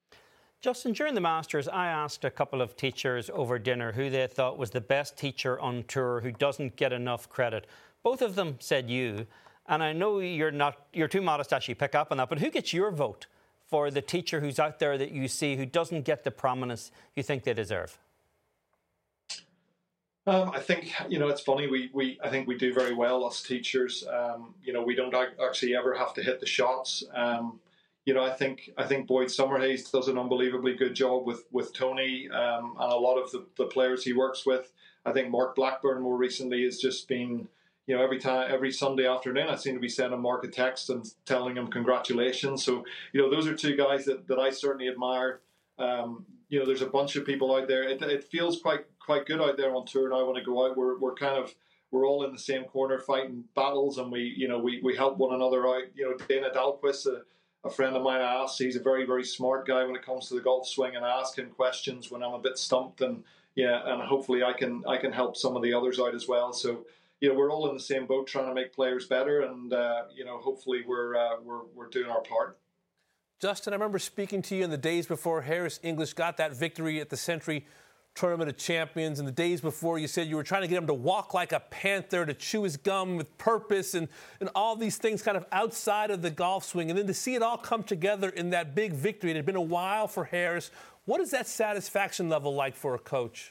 Justin, during the Masters, I asked a couple of teachers over dinner who they thought was the best teacher on tour who doesn't get enough credit. Both of them said you, and I know you're not you're too modest to actually pick up on that, but who gets your vote for the teacher who's out there that you see who doesn't get the prominence you think they deserve? Um, I think, you know, it's funny, we, we I think we do very well as teachers. Um, you know, we don't actually ever have to hit the shots. Um, you know, I think I think Boyd Summerhays does an unbelievably good job with, with Tony um, and a lot of the, the players he works with. I think Mark Blackburn more recently has just been, you know, every time, every Sunday afternoon, I seem to be sending Mark a text and telling him congratulations. So, you know, those are two guys that, that I certainly admire. Um, you know, there's a bunch of people out there. It, it feels quite quite good out there on tour now. When I go out, we're we're kind of we're all in the same corner fighting battles, and we you know we, we help one another out. You know, Dana Dahlquist, a, a friend of mine, asked. He's a very very smart guy when it comes to the golf swing, and I ask him questions when I'm a bit stumped, and yeah, and hopefully I can I can help some of the others out as well. So, you know, we're all in the same boat trying to make players better, and uh, you know, hopefully we're uh, we're we're doing our part. Justin, I remember speaking to you in the days before Harris English got that victory at the Century Tournament of Champions, and the days before you said you were trying to get him to walk like a panther, to chew his gum with purpose, and, and all these things kind of outside of the golf swing. And then to see it all come together in that big victory, it had been a while for Harris. What is that satisfaction level like for a coach?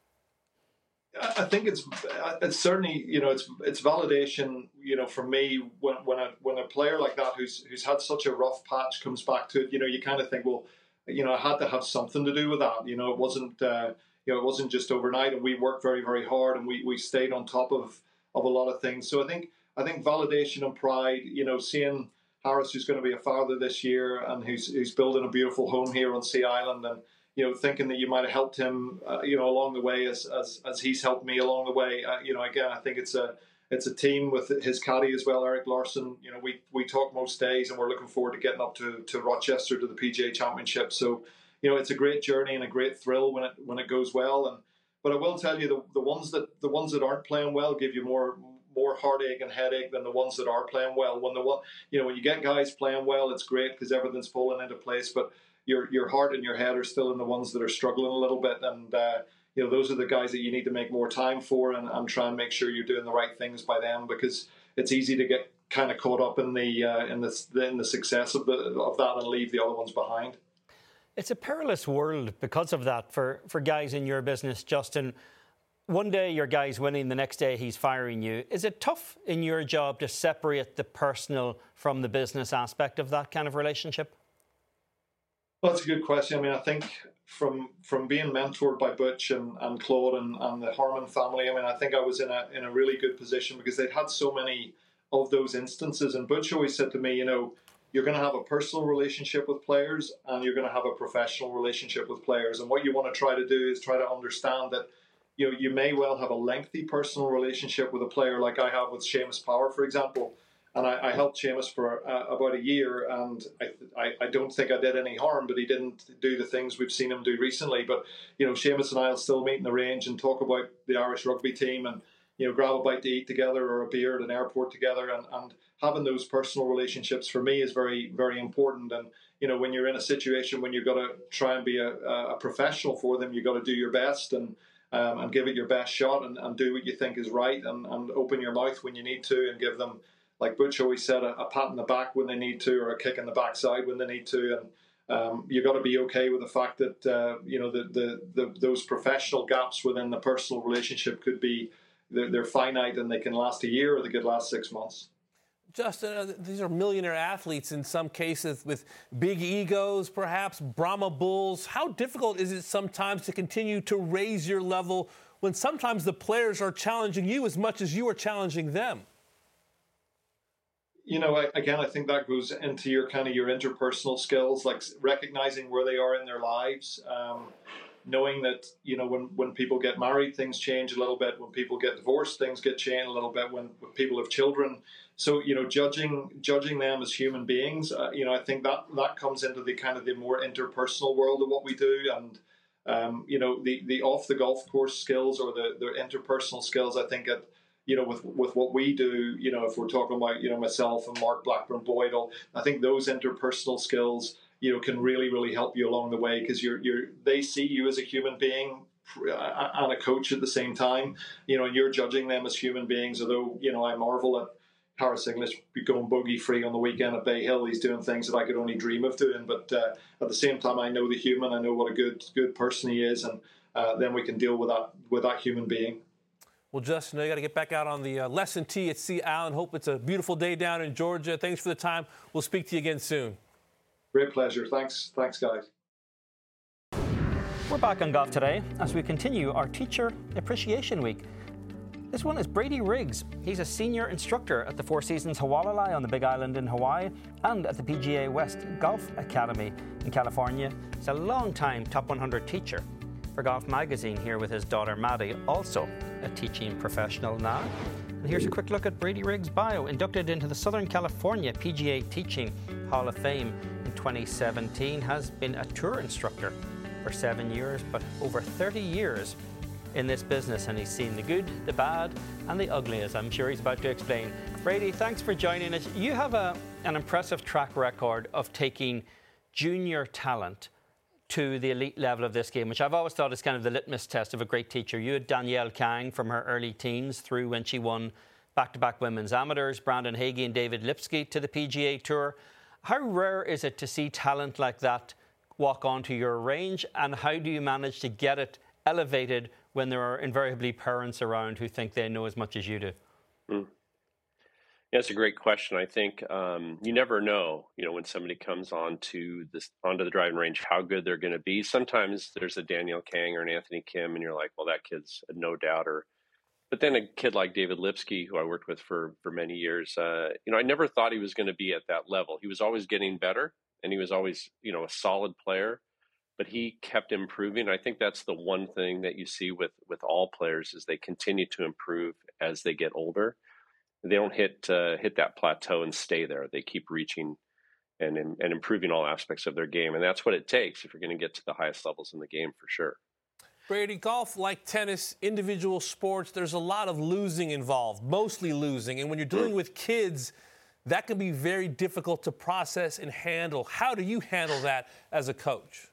I think it's it's certainly, you know, it's it's validation, you know, for me when when a when a player like that who's who's had such a rough patch comes back to it, you know, you kind of think, well, you know, I had to have something to do with that. You know, it wasn't uh, you know, it wasn't just overnight, and we worked very very hard, and we, we stayed on top of, of a lot of things. So I think I think validation and pride, you know, seeing Harris, who's going to be a father this year and who's who's building a beautiful home here on Sea Island, and you know, thinking that you might have helped him, uh, you know, along the way as as as he's helped me along the way. Uh, you know, again, I think it's a it's a team with his caddy as well, Eric Larson. You know, we we talk most days, and we're looking forward to getting up to, to Rochester to the P G A Championship. So, you know, it's a great journey and a great thrill when it when it goes well. And but I will tell you, the the ones that the ones that aren't playing well give you more more heartache and headache than the ones that are playing well. When the one, you know, when you get guys playing well, it's great because everything's falling into place. But your your heart and your head are still in the ones that are struggling a little bit, and uh, you know, those are the guys that you need to make more time for, and, and try and make sure you're doing the right things by them, because it's easy to get kind of caught up in the uh, in the in the success of the of that and leave the other ones behind. It's a perilous world because of that for, for guys in your business, Justin. One day your guy's winning, the next day he's firing you. Is it tough in your job to separate the personal from the business aspect of that kind of relationship? Well, that's a good question. I mean, I think from from being mentored by Butch and, and Claude and, and the Harmon family, I mean, I think I was in a in a really good position because they'd had so many of those instances. And Butch always said to me, you know, you're going to have a personal relationship with players and you're going to have a professional relationship with players. And what you want to try to do is try to understand that, you know, you may well have a lengthy personal relationship with a player like I have with Seamus Power, for example. And I, I helped Seamus for uh, about a year, and I, I, I don't think I did any harm, but he didn't do the things we've seen him do recently. But, you know, Seamus and I will still meet in the range and talk about the Irish rugby team and, you know, grab a bite to eat together or a beer at an airport together. And, and having those personal relationships for me is very, very important. And, you know, when you're in a situation when you've got to try and be a, a professional for them, you've got to do your best and um, and give it your best shot and, and do what you think is right and, and open your mouth when you need to and give them, like Butch always said, a, a pat in the back when they need to or a kick in the backside when they need to. And um, you've got to be okay with the fact that, uh, you know, the, the, the those professional gaps within the personal relationship could be, they're, they're finite and they can last a year or they could last six months. Justin, uh, these are millionaire athletes in some cases with big egos, perhaps Brahma bulls. How difficult is it sometimes to continue to raise your level when sometimes the players are challenging you as much as you are challenging them? You know, I, again, I think that goes into your kind of your interpersonal skills, like recognizing where they are in their lives, um, knowing that, you know, when, when people get married, things change a little bit. When people get divorced, things get changed a little bit. When, when people have children. So, you know, judging judging them as human beings, uh, you know, I think that that comes into the kind of the more interpersonal world of what we do. And, um, you know, the, the off the golf course skills or the, the interpersonal skills, I think, at, you know, with with what we do, you know, if we're talking about, you know, myself and Mark Blackburn Boyd, I think those interpersonal skills, you know, can really, really help you along the way because you're you're they see you as a human being and a coach at the same time, you know, and you're judging them as human beings. Although, you know, I marvel at Harris English going bogey free on the weekend at Bay Hill. He's doing things that I could only dream of doing. But uh, at the same time, I know the human. I know what a good good person he is, and uh, then we can deal with that with that human being. Well, Justin, you got to get back out on the uh, lesson tee at Sea Island. Hope it's a beautiful day down in Georgia. Thanks for the time. We'll speak to you again soon. Great pleasure. Thanks. Thanks, guys. We're back on Golf Today as we continue our Teacher Appreciation Week. This one is Brady Riggs. He's a senior instructor at the Four Seasons Hualalai on the Big Island in Hawaii and at the P G A West Golf Academy in California. He's a long-time top one hundred teacher for Golf Magazine here with his daughter Maddie, also a teaching professional now. And here's a quick look at Brady Riggs' bio. Inducted into the Southern California P G A Teaching Hall of Fame in twenty seventeen, has been a tour instructor for seven years, but over thirty years in this business, and he's seen the good, the bad, and the ugly, as I'm sure he's about to explain. Brady, thanks for joining us. You have a, an impressive track record of taking junior talent to the elite level of this game, which I've always thought is kind of the litmus test of a great teacher. You had Danielle Kang from her early teens through when she won back-to-back women's amateurs, Brandon Hagee and David Lipsky to the P G A Tour. How rare is it to see talent like that walk onto your range, and how do you manage to get it elevated when there are invariably parents around who think they know as much as you do? Mm. Yeah, that's a great question. I think um, you never know, you know, when somebody comes onto this onto the driving range, how good they're going to be. Sometimes there's a Danielle Kang or an Anthony Kim, and you're like, well, that kid's a no doubter. But then a kid like David Lipsky, who I worked with for for many years, uh, you know, I never thought he was going to be at that level. He was always getting better, and he was always, you know, a solid player. But he kept improving. I think that's the one thing that you see with, with all players is they continue to improve as they get older. They don't hit uh, hit that plateau and stay there. They keep reaching and and improving all aspects of their game, and that's what it takes if you're going to get to the highest levels in the game for sure. Brady, golf, like tennis, individual sports, there's a lot of losing involved, mostly losing. And when you're dealing with kids, that can be very difficult to process and handle. How do you handle that as a coach?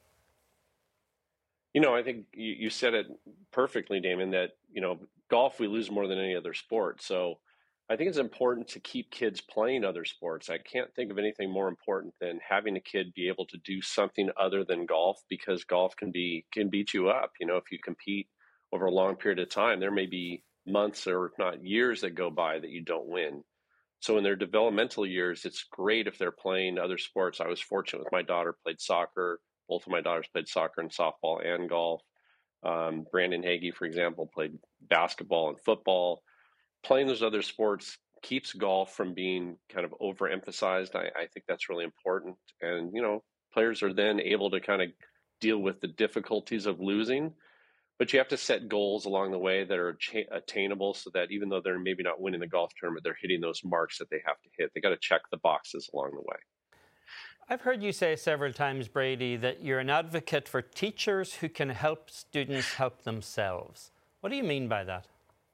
You know, I think you, you said it perfectly, Damon, that, you know, golf, we lose more than any other sport. So I think it's important to keep kids playing other sports. I can't think of anything more important than having a kid be able to do something other than golf, because golf can be can beat you up. You know, if you compete over a long period of time, there may be months or if not years that go by that you don't win. So in their developmental years, it's great if they're playing other sports. I was fortunate with my daughter played soccer. Both of my daughters played soccer and softball and golf. Um, Brandon Hagee, for example, played basketball and football. Playing those other sports keeps golf from being kind of overemphasized. I, I think that's really important. And, you know, players are then able to kind of deal with the difficulties of losing. But you have to set goals along the way that are cha- attainable so that even though they're maybe not winning the golf tournament, they're hitting those marks that they have to hit. They got to check the boxes along the way. I've heard you say several times, Brady, that you're an advocate for teachers who can help students help themselves. What do you mean by that?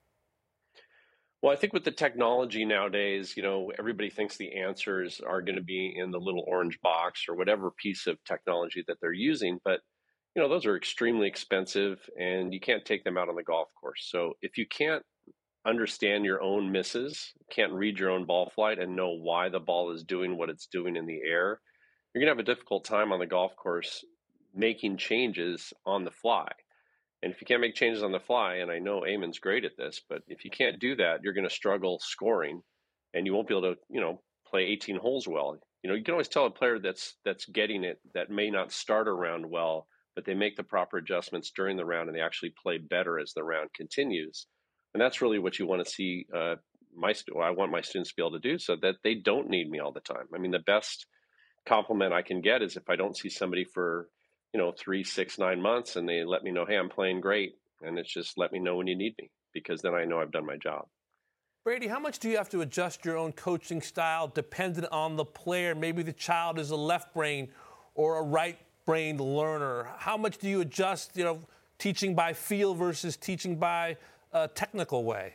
Well, I think with the technology nowadays, you know, everybody thinks the answers are going to be in the little orange box or whatever piece of technology that they're using. But you know, those are extremely expensive and you can't take them out on the golf course. So if you can't understand your own misses, can't read your own ball flight and know why the ball is doing what it's doing in the air, you're going to have a difficult time on the golf course making changes on the fly. And if you can't make changes on the fly, and I know Eamon's great at this, but if you can't do that, you're going to struggle scoring and you won't be able to, you know, play eighteen holes well. You know, you can always tell a player that's that's getting it that may not start a round well, but they make the proper adjustments during the round and they actually play better as the round continues. And that's really what you want to see uh, my well, I want my students to be able to do, so that they don't need me all the time. I mean, the best compliment I can get is if I don't see somebody for, you know, three, six, nine months and they let me know, hey, I'm playing great. And it's just let me know when you need me, because then I know I've done my job. Brady, how much do you have to adjust your own coaching style dependent on the player? Maybe the child is a left brain or a right brained learner. How much do you adjust, you know, teaching by feel versus teaching by a technical way?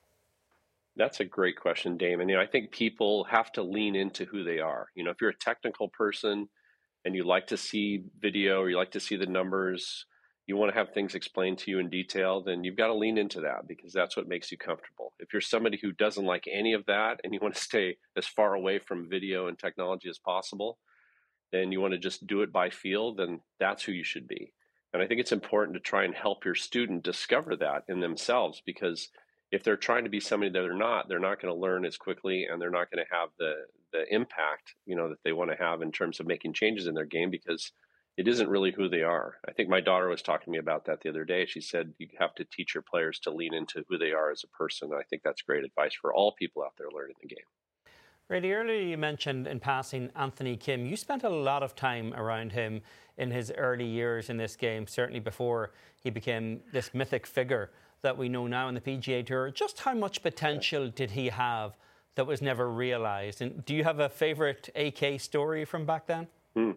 That's a great question, Damon. You know, I think people have to lean into who they are. You know, if you're a technical person and you like to see video or you like to see the numbers, you want to have things explained to you in detail, then you've got to lean into that, because that's what makes you comfortable. If you're somebody who doesn't like any of that and you want to stay as far away from video and technology as possible, then you want to just do it by feel, then that's who you should be. And I think it's important to try and help your student discover that in themselves, because if they're trying to be somebody that they're not, they're not going to learn as quickly and they're not going to have the the impact, you know, that they want to have in terms of making changes in their game, because it isn't really who they are. I think my daughter was talking to me about that the other day. She said you have to teach your players to lean into who they are as a person. And I think that's great advice for all people out there learning the game. Brady, earlier you mentioned in passing Anthony Kim. You spent a lot of time around him in his early years in this game, certainly before he became this mythic figure that we know now in the P G A Tour. Just how much potential did he have that was never realized? And do you have a favorite A K story from back then? Hmm.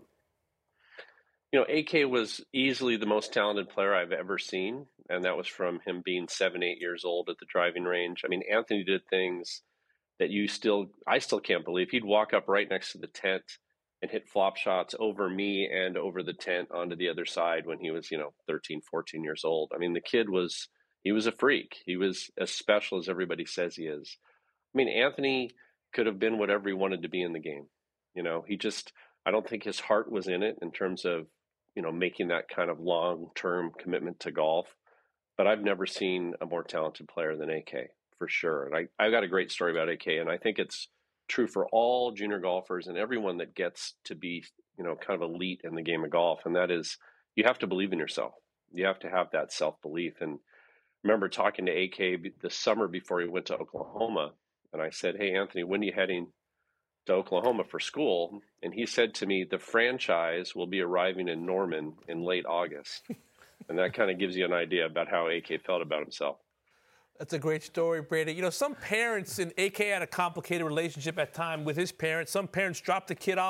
You know, A K was easily the most talented player I've ever seen, and that was from him being seven, eight years old at the driving range. I mean, Anthony did things that you still, I still can't believe. He'd walk up right next to the tent and hit flop shots over me and over the tent onto the other side when he was, you know, thirteen, fourteen years old. I mean, the kid was, he was a freak. He was as special as everybody says he is. I mean, Anthony could have been whatever he wanted to be in the game. You know, he just, I don't think his heart was in it in terms of, you know, making that kind of long-term commitment to golf. But I've never seen a more talented player than A K, for sure. And I, I've got a great story about A K, and I think it's true for all junior golfers and everyone that gets to be, you know, kind of elite in the game of golf. And that is, you have to believe in yourself. You have to have that self-belief. And I remember talking to A K the summer before he went to Oklahoma, and I said, hey, Anthony, when are you heading to Oklahoma for school? And he said to me, the franchise will be arriving in Norman in late August. And that kind of gives you an idea about how A K felt about himself. That's a great story, Brady. You know, some parents, and A K had a complicated relationship at time with his parents. Some parents dropped the kid off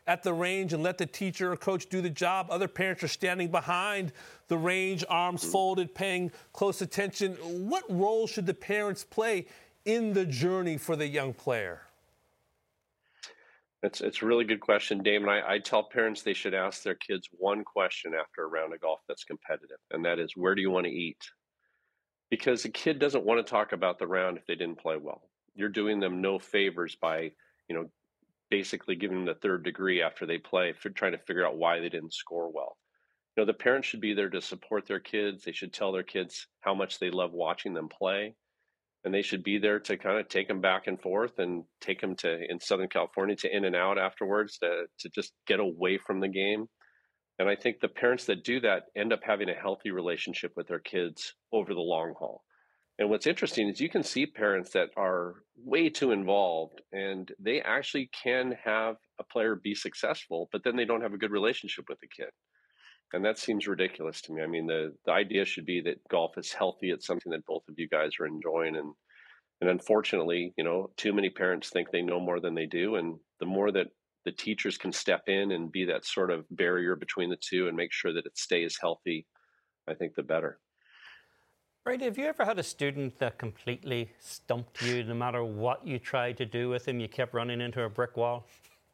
at the range and let the teacher or coach do the job. Other parents are standing behind the range, arms folded, paying close attention. What role should the parents play in the journey for the young player? It's, it's a really good question, Damon. I, I tell parents they should ask their kids one question after a round of golf that's competitive, and that is, where do you want to eat? Because a kid doesn't want to talk about the round if they didn't play well. You're doing them no favors by, you know, basically giving them the third degree after they play, for trying to figure out why they didn't score well. You know, the parents should be there to support their kids. They should tell their kids how much they love watching them play. And they should be there to kind of take them back and forth and take them to, in Southern California, to in and out afterwards, to, to just get away from the game. And I think the parents that do that end up having a healthy relationship with their kids over the long haul. And what's interesting is you can see parents that are way too involved, and they actually can have a player be successful, but then they don't have a good relationship with the kid. And that seems ridiculous to me. I mean, the, the idea should be that golf is healthy. It's something that both of you guys are enjoying. And, and unfortunately, you know, too many parents think they know more than they do. And the more that the teachers can step in and be that sort of barrier between the two and make sure that it stays healthy, I think the better. Brady, have you ever had a student that completely stumped you? No matter what you tried to do with him, you kept running into a brick wall?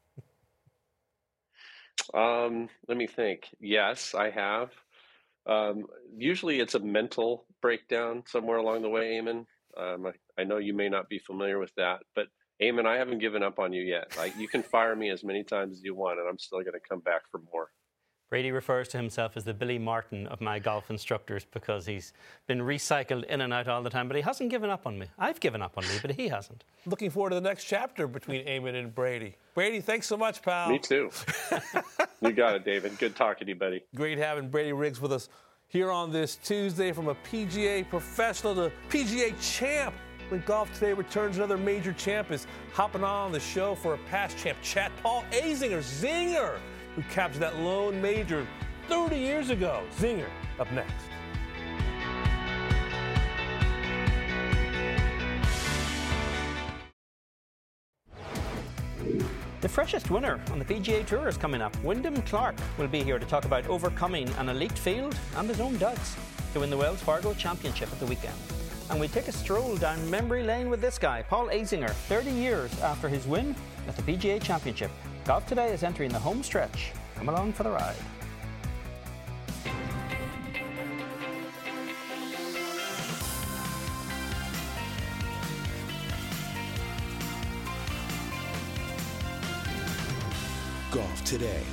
Um, let me think. Yes, I have. Um, usually it's a mental breakdown somewhere along the way, Eamon. Um, I, I know you may not be familiar with that, but Eamon, I haven't given up on you yet. Like, you can fire me as many times as you want, and I'm still going to come back for more. Brady refers to himself as the Billy Martin of my golf instructors because he's been recycled in and out all the time, but he hasn't given up on me. I've given up on me, but he hasn't. Looking forward to the next chapter between Eamon and Brady. Brady, thanks so much, pal. Me too. You got it, David. Good talking to you, buddy. Great having Brady Riggs with us here on this Tuesday, from a P G A professional to P G A champ. When Golf Today returns, another major champ is hopping on the show for a past champ chat. Paul Azinger, Zinger, who captured that lone major thirty years ago. Zinger, up next. The freshest winner on the P G A Tour is coming up. Wyndham Clark will be here to talk about overcoming an elite field and his own doubts to win the Wells Fargo Championship at the weekend. And we take a stroll down memory lane with this guy, Paul Azinger, thirty years after his win at the P G A Championship. Golf Today is entering the home stretch. Come along for the ride. Golf Today.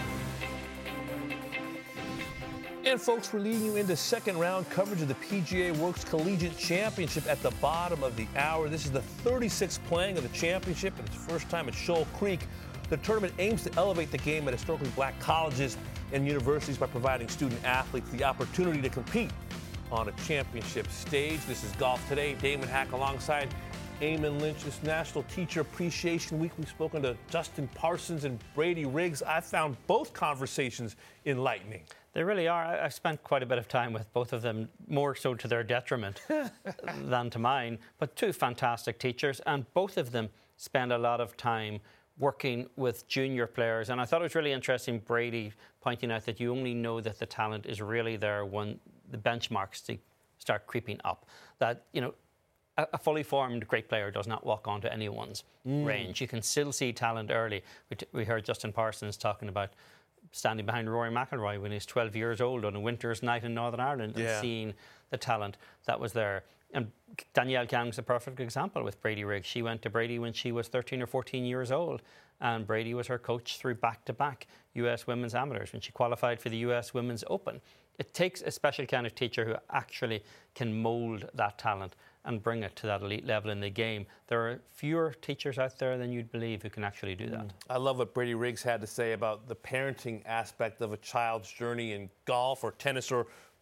And folks, we're leading you into second round coverage of the P G A Works Collegiate Championship at the bottom of the hour. This is the thirty-sixth playing of the championship, and it's first time at Shoal Creek. The tournament aims to elevate the game at historically black colleges and universities by providing student athletes the opportunity to compete on a championship stage. This is Golf Today. Damon Hack alongside Eamon Lynch. This National Teacher Appreciation Week. We've spoken to Justin Parsons and Brady Riggs. I found both conversations enlightening. They really are. I've spent quite a bit of time with both of them, more so to their detriment than to mine. But two fantastic teachers, and both of them spend a lot of time working with junior players. And I thought it was really interesting, Brady pointing out that you only know that the talent is really there when the benchmarks start creeping up. That, you know, a fully formed great player does not walk onto anyone's mm. range. You can still see talent early. We, t- we heard Justin Parsons talking about standing behind Rory McIlroy when he's twelve years old on a winter's night in Northern Ireland yeah. and seeing the talent that was there. And Danielle Kang's a perfect example with Brady Riggs. She went to Brady when she was thirteen or fourteen years old, and Brady was her coach through back-to-back U S Women's Amateurs when she qualified for the U S Women's Open. It takes a special kind of teacher who actually can mould that talent and bring it to that elite level in the game. There are fewer teachers out there than you'd believe who can actually do that. I love what Brady Riggs had to say about the parenting aspect of a child's journey in golf or tennis or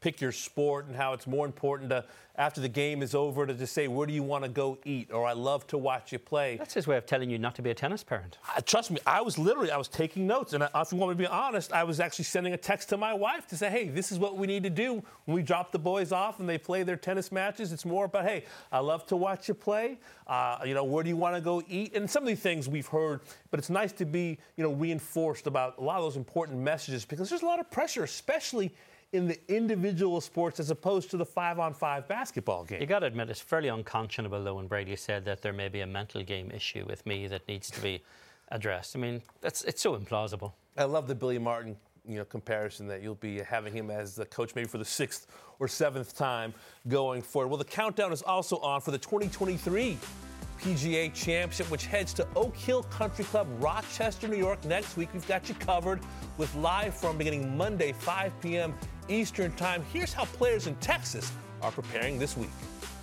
pick your sport and how it's more important to, after the game is over, to just say, where do you want to go eat? Or I love to watch you play. That's his way of telling you not to be a tennis parent. Uh, trust me, I was literally, I was taking notes. And I, if you want me to be honest, I was actually sending a text to my wife to say, hey, this is what we need to do when we drop the boys off and they play their tennis matches. It's more about, hey, I love to watch you play. Uh, you know, where do you want to go eat? And some of the things we've heard, but it's nice to be, you know, reinforced about a lot of those important messages, because there's a lot of pressure, especially in the individual sports as opposed to the five-on-five basketball game. You got to admit, it's fairly unconscionable, though, when Brady said that there may be a mental game issue with me that needs to be addressed. I mean, that's it's so implausible. I love the Billy Martin, you know, comparison that you'll be having him as the coach maybe for the sixth or seventh time going forward. Well, the countdown is also on for the twenty twenty-three P G A Championship, which heads to Oak Hill Country Club, Rochester, New York. Next week, we've got you covered with live from beginning Monday, five p.m. Eastern Time. Here's how players in Texas are preparing this week.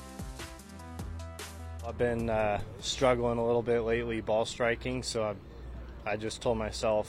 I've been uh, struggling a little bit lately ball striking, so I, I just told myself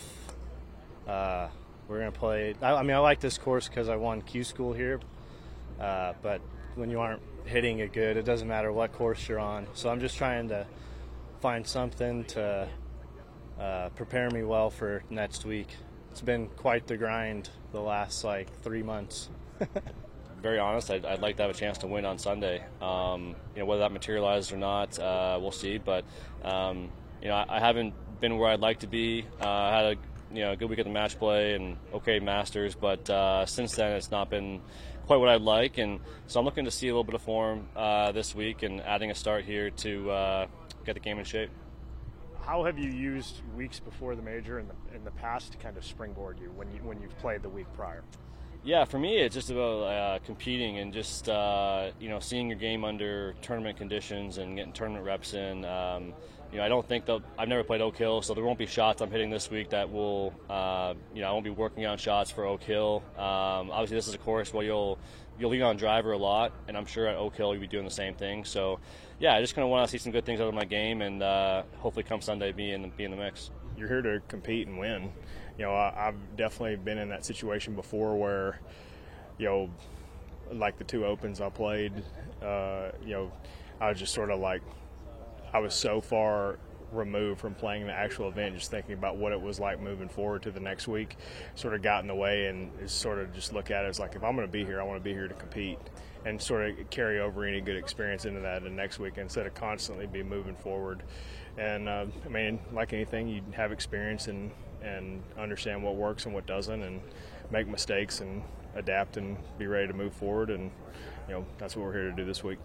uh, we're going to play. I, I mean, I like this course because I won Q School here, uh, but when you aren't hitting it good, it doesn't matter what course you're on. So I'm just trying to find something to uh, prepare me well for next week. It's been quite the grind the last like three months. Very honest, I'd, I'd like to have a chance to win on Sunday. Um, you know, whether that materializes or not, uh, we'll see. But um, you know, I, I haven't been where I'd like to be. Uh, I had a you know a good week at the match play and okay Masters, but uh, since then it's not been quite what I'd like, and so I'm looking to see a little bit of form uh, this week and adding a start here to uh, get the game in shape. How have you used weeks before the major in the in the past to kind of springboard you when you when you've played the week prior? Yeah, for me, it's just about uh, competing and just uh, you know seeing your game under tournament conditions and getting tournament reps in. Um, you know, I don't think that I've never played Oak Hill, so there won't be shots I'm hitting this week that will uh, you know I won't be working on shots for Oak Hill. Um, obviously, this is a course where you'll you'll lean on driver a lot, and I'm sure at Oak Hill you'll be doing the same thing. So, yeah, I just kind of want to see some good things out of my game, and uh, hopefully come Sunday be in be in the mix. You're here to compete and win. You know, I, I've definitely been in that situation before where, you know, like the two Opens I played, uh, you know, I was just sort of like, I was so far removed from playing the actual event, just thinking about what it was like moving forward to the next week, sort of got in the way, and sort of just look at it as like, if I'm going to be here, I want to be here to compete, and sort of carry over any good experience into that in the next week instead of constantly be moving forward. And uh, I mean, like anything, you have experience and and understand what works and what doesn't, and make mistakes and adapt and be ready to move forward. And you know, that's what we're here to do this week.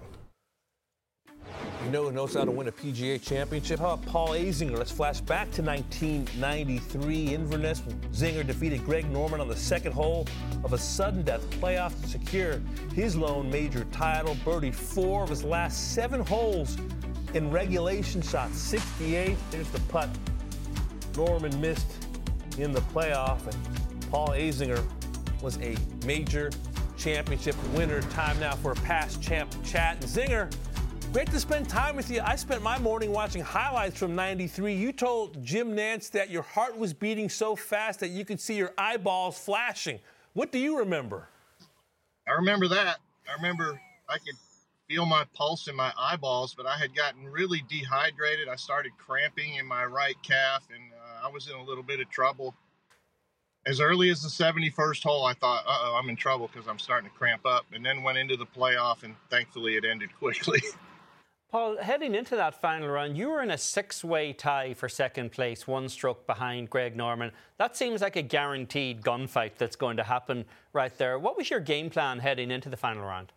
You know who knows how to win a P G A championship? How about Paul Azinger? Let's flash back to nineteen ninety-three. Inverness, Zinger defeated Greg Norman on the second hole of a sudden death playoff to secure his lone major title. Birdied four of his last seven holes in regulation, shot sixty-eight. There's the putt Norman missed in the playoff, and Paul Azinger was a major championship winner. Time now for a past champ chat. And Zinger, great to spend time with you. I spent my morning watching highlights from ninety-three. You told Jim Nantz that your heart was beating so fast that you could see your eyeballs flashing. What do you remember? I remember that. I remember I could feel my pulse in my eyeballs, but I had gotten really dehydrated. I started cramping in my right calf, and uh, I was in a little bit of trouble. As early as the seventy-first hole, I thought, uh-oh, I'm in trouble because I'm starting to cramp up, and then went into the playoff, and thankfully it ended quickly. Paul, heading into that final round, you were in a six-way tie for second place, one stroke behind Greg Norman. That seems like a guaranteed gunfight that's going to happen right there. What was your game plan heading into the final round?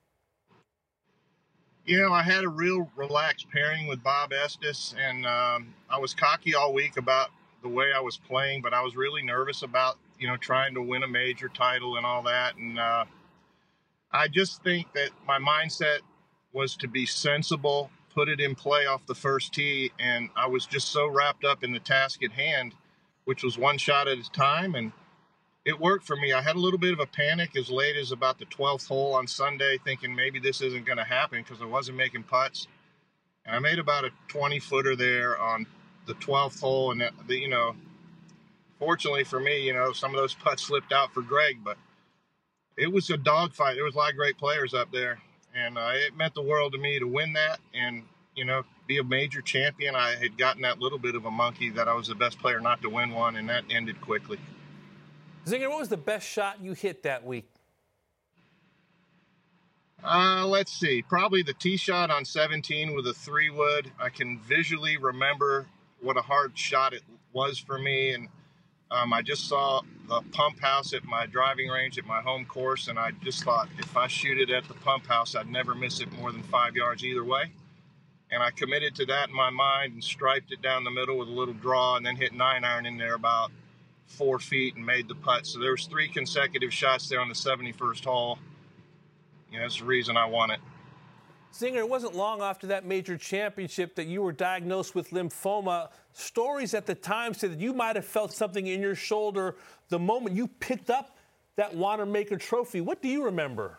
You know, I had a real relaxed pairing with Bob Estes, and um, I was cocky all week about the way I was playing, but I was really nervous about, you know, trying to win a major title and all that. And uh, I just think that my mindset was to be sensible, put it in play off the first tee, and I was just so wrapped up in the task at hand, which was one shot at a time, and it worked for me. I had a little bit of a panic as late as about the twelfth hole on Sunday, thinking maybe this isn't going to happen because I wasn't making putts. And I made about a twenty-footer there on the twelfth hole, and, that, the, you know, fortunately for me, you know, some of those putts slipped out for Greg, but it was a dogfight. There was a lot of great players up there, and uh, it meant the world to me to win that and, you know, be a major champion. I had gotten that little bit of a monkey that I was the best player not to win one, and that ended quickly. Zinger, what was the best shot you hit that week? Uh, let's see. Probably the tee shot on seventeen with a three wood. I can visually remember what a hard shot it was for me, and um, I just saw the pump house at my driving range at my home course, and I just thought if I shoot it at the pump house, I'd never miss it more than five yards either way. And I committed to that in my mind and striped it down the middle with a little draw, and then hit nine iron in there about four feet and made the putt. So there was three consecutive shots there on the seventy-first hole. You know, that's the reason I won it. Zinger, it wasn't long after that major championship that you were diagnosed with lymphoma. Stories at the time said that you might have felt something in your shoulder the moment you picked up that Wanamaker trophy. What do you remember?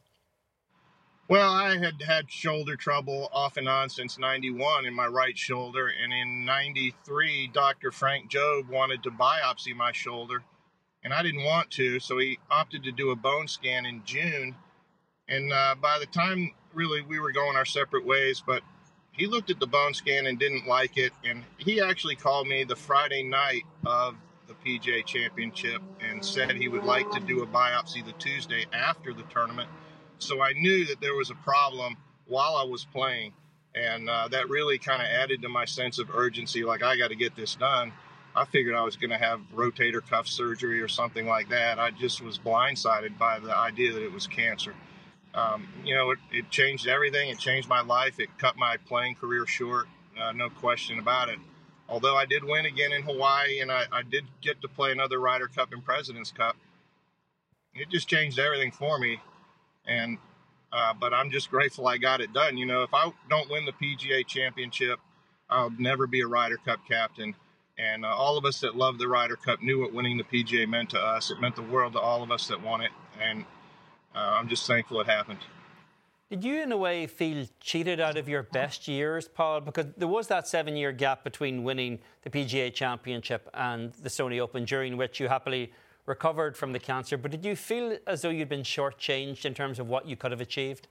Well, I had had shoulder trouble off and on since ninety-one in my right shoulder. And in ninety-three, Doctor Frank Jobe wanted to biopsy my shoulder, and I didn't want to. So he opted to do a bone scan in June. And uh, by the time, really, we were going our separate ways, but he looked at the bone scan and didn't like it. And he actually called me the Friday night of the P G A Championship and said he would like to do a biopsy the Tuesday after the tournament. So I knew that there was a problem while I was playing. And uh, that really kind of added to my sense of urgency, like, I got to get this done. I figured I was going to have rotator cuff surgery or something like that. I just was blindsided by the idea that it was cancer. Um, you know, it, it changed everything. It changed my life. It cut my playing career short, uh, no question about it. Although I did win again in Hawaii, and I, I did get to play another Ryder Cup and President's Cup. It just changed everything for me. And uh, but I'm just grateful I got it done. You know, if I don't win the P G A Championship, I'll never be a Ryder Cup captain. And uh, all of us that love the Ryder Cup knew what winning the P G A meant to us. It meant the world to all of us that won it. And Uh, I'm just thankful it happened. Did you, in a way, feel cheated out of your best years, Paul? Because there was that seven-year gap between winning the P G A Championship and the Sony Open, during which you happily recovered from the cancer. But did you feel as though you'd been shortchanged in terms of what you could have achieved?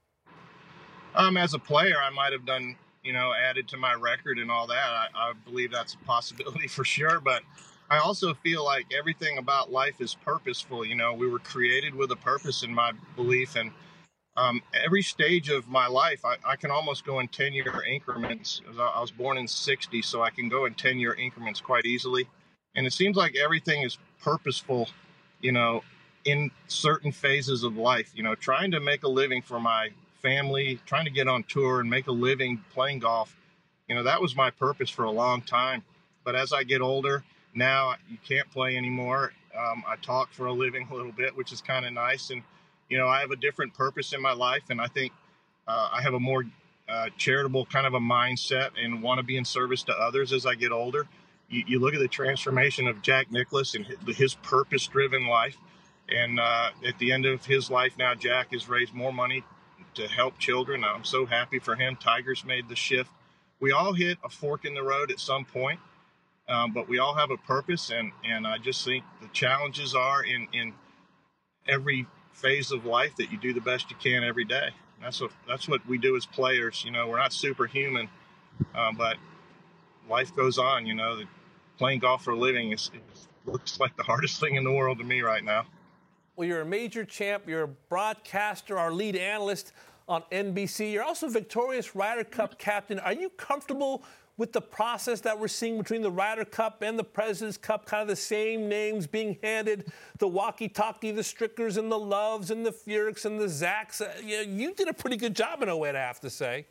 Um, as a player, I might have done, you know, added to my record and all that. I, I believe that's a possibility for sure. But I also feel like everything about life is purposeful. You know, we were created with a purpose, in my belief. And um, every stage of my life, I, I can almost go in ten-year increments. I was born in sixty, so I can go in ten-year increments quite easily. And it seems like everything is purposeful, you know, in certain phases of life. You know, trying to make a living for my family, trying to get on tour and make a living playing golf. You know, that was my purpose for a long time. But as I get older, now you can't play anymore. Um, I talk for a living a little bit, which is kind of nice. And, you know, I have a different purpose in my life. And I think uh, I have a more uh, charitable kind of a mindset and want to be in service to others as I get older. You, you look at the transformation of Jack Nicklaus and his, his purpose-driven life. And uh, at the end of his life now, Jack has raised more money to help children. I'm so happy for him. Tiger's made the shift. We all hit a fork in the road at some point. Um, but we all have a purpose, and, and I just think the challenges are in, in every phase of life that you do the best you can every day. That's what that's what we do as players. You know, we're not superhuman, uh, but life goes on. You know, the, playing golf for a living is it looks like the hardest thing in the world to me right now. Well, you're a major champ. You're a broadcaster, our lead analyst on N B C. You're also victorious Ryder Cup captain. Are you comfortable with the process that we're seeing between the Ryder Cup and the President's Cup, kind of the same names being handed, the walkie-talkie, the Strickers and the Loves and the Furyks and the Zacks? Uh, you, you did a pretty good job in a way, I have to say.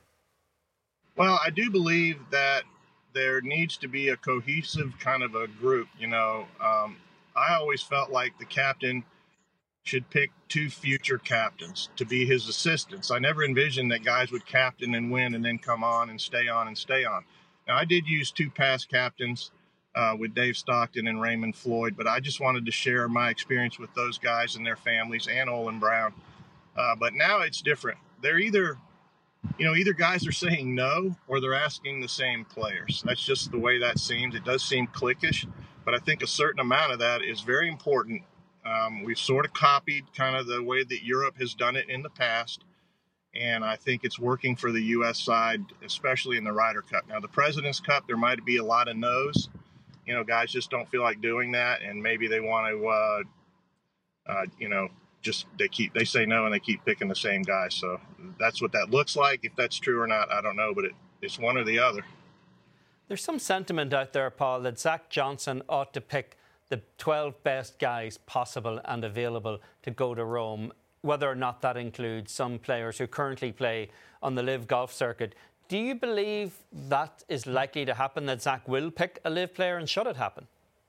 Well, I do believe that there needs to be a cohesive kind of a group. You know, um, I always felt like the captain should pick two future captains to be his assistants. I never envisioned that guys would captain and win and then come on and stay on and stay on. Now, I did use two past captains uh, with Dave Stockton and Raymond Floyd, but I just wanted to share my experience with those guys and their families and Olin Brown. Uh, but now it's different. They're either, you know, either guys are saying no or they're asking the same players. That's just the way that seems. It does seem cliquish, but I think a certain amount of that is very important Um, we've sort of copied kind of the way that Europe has done it in the past. And I think it's working for the U S side, especially in the Ryder Cup. Now, the President's Cup, there might be a lot of no's. You know, guys just don't feel like doing that. And maybe they want to, uh, uh, you know, just they keep they say no and they keep picking the same guy. So that's what that looks like. If that's true or not, I don't know. But it, it's one or the other. There's some sentiment out there, Paul, that Zach Johnson ought to pick the twelve best guys possible and available to go to Rome, whether or not that includes some players who currently play on the Live Golf circuit. Do you believe that is likely to happen, that Zach will pick a Live player, and should it happen?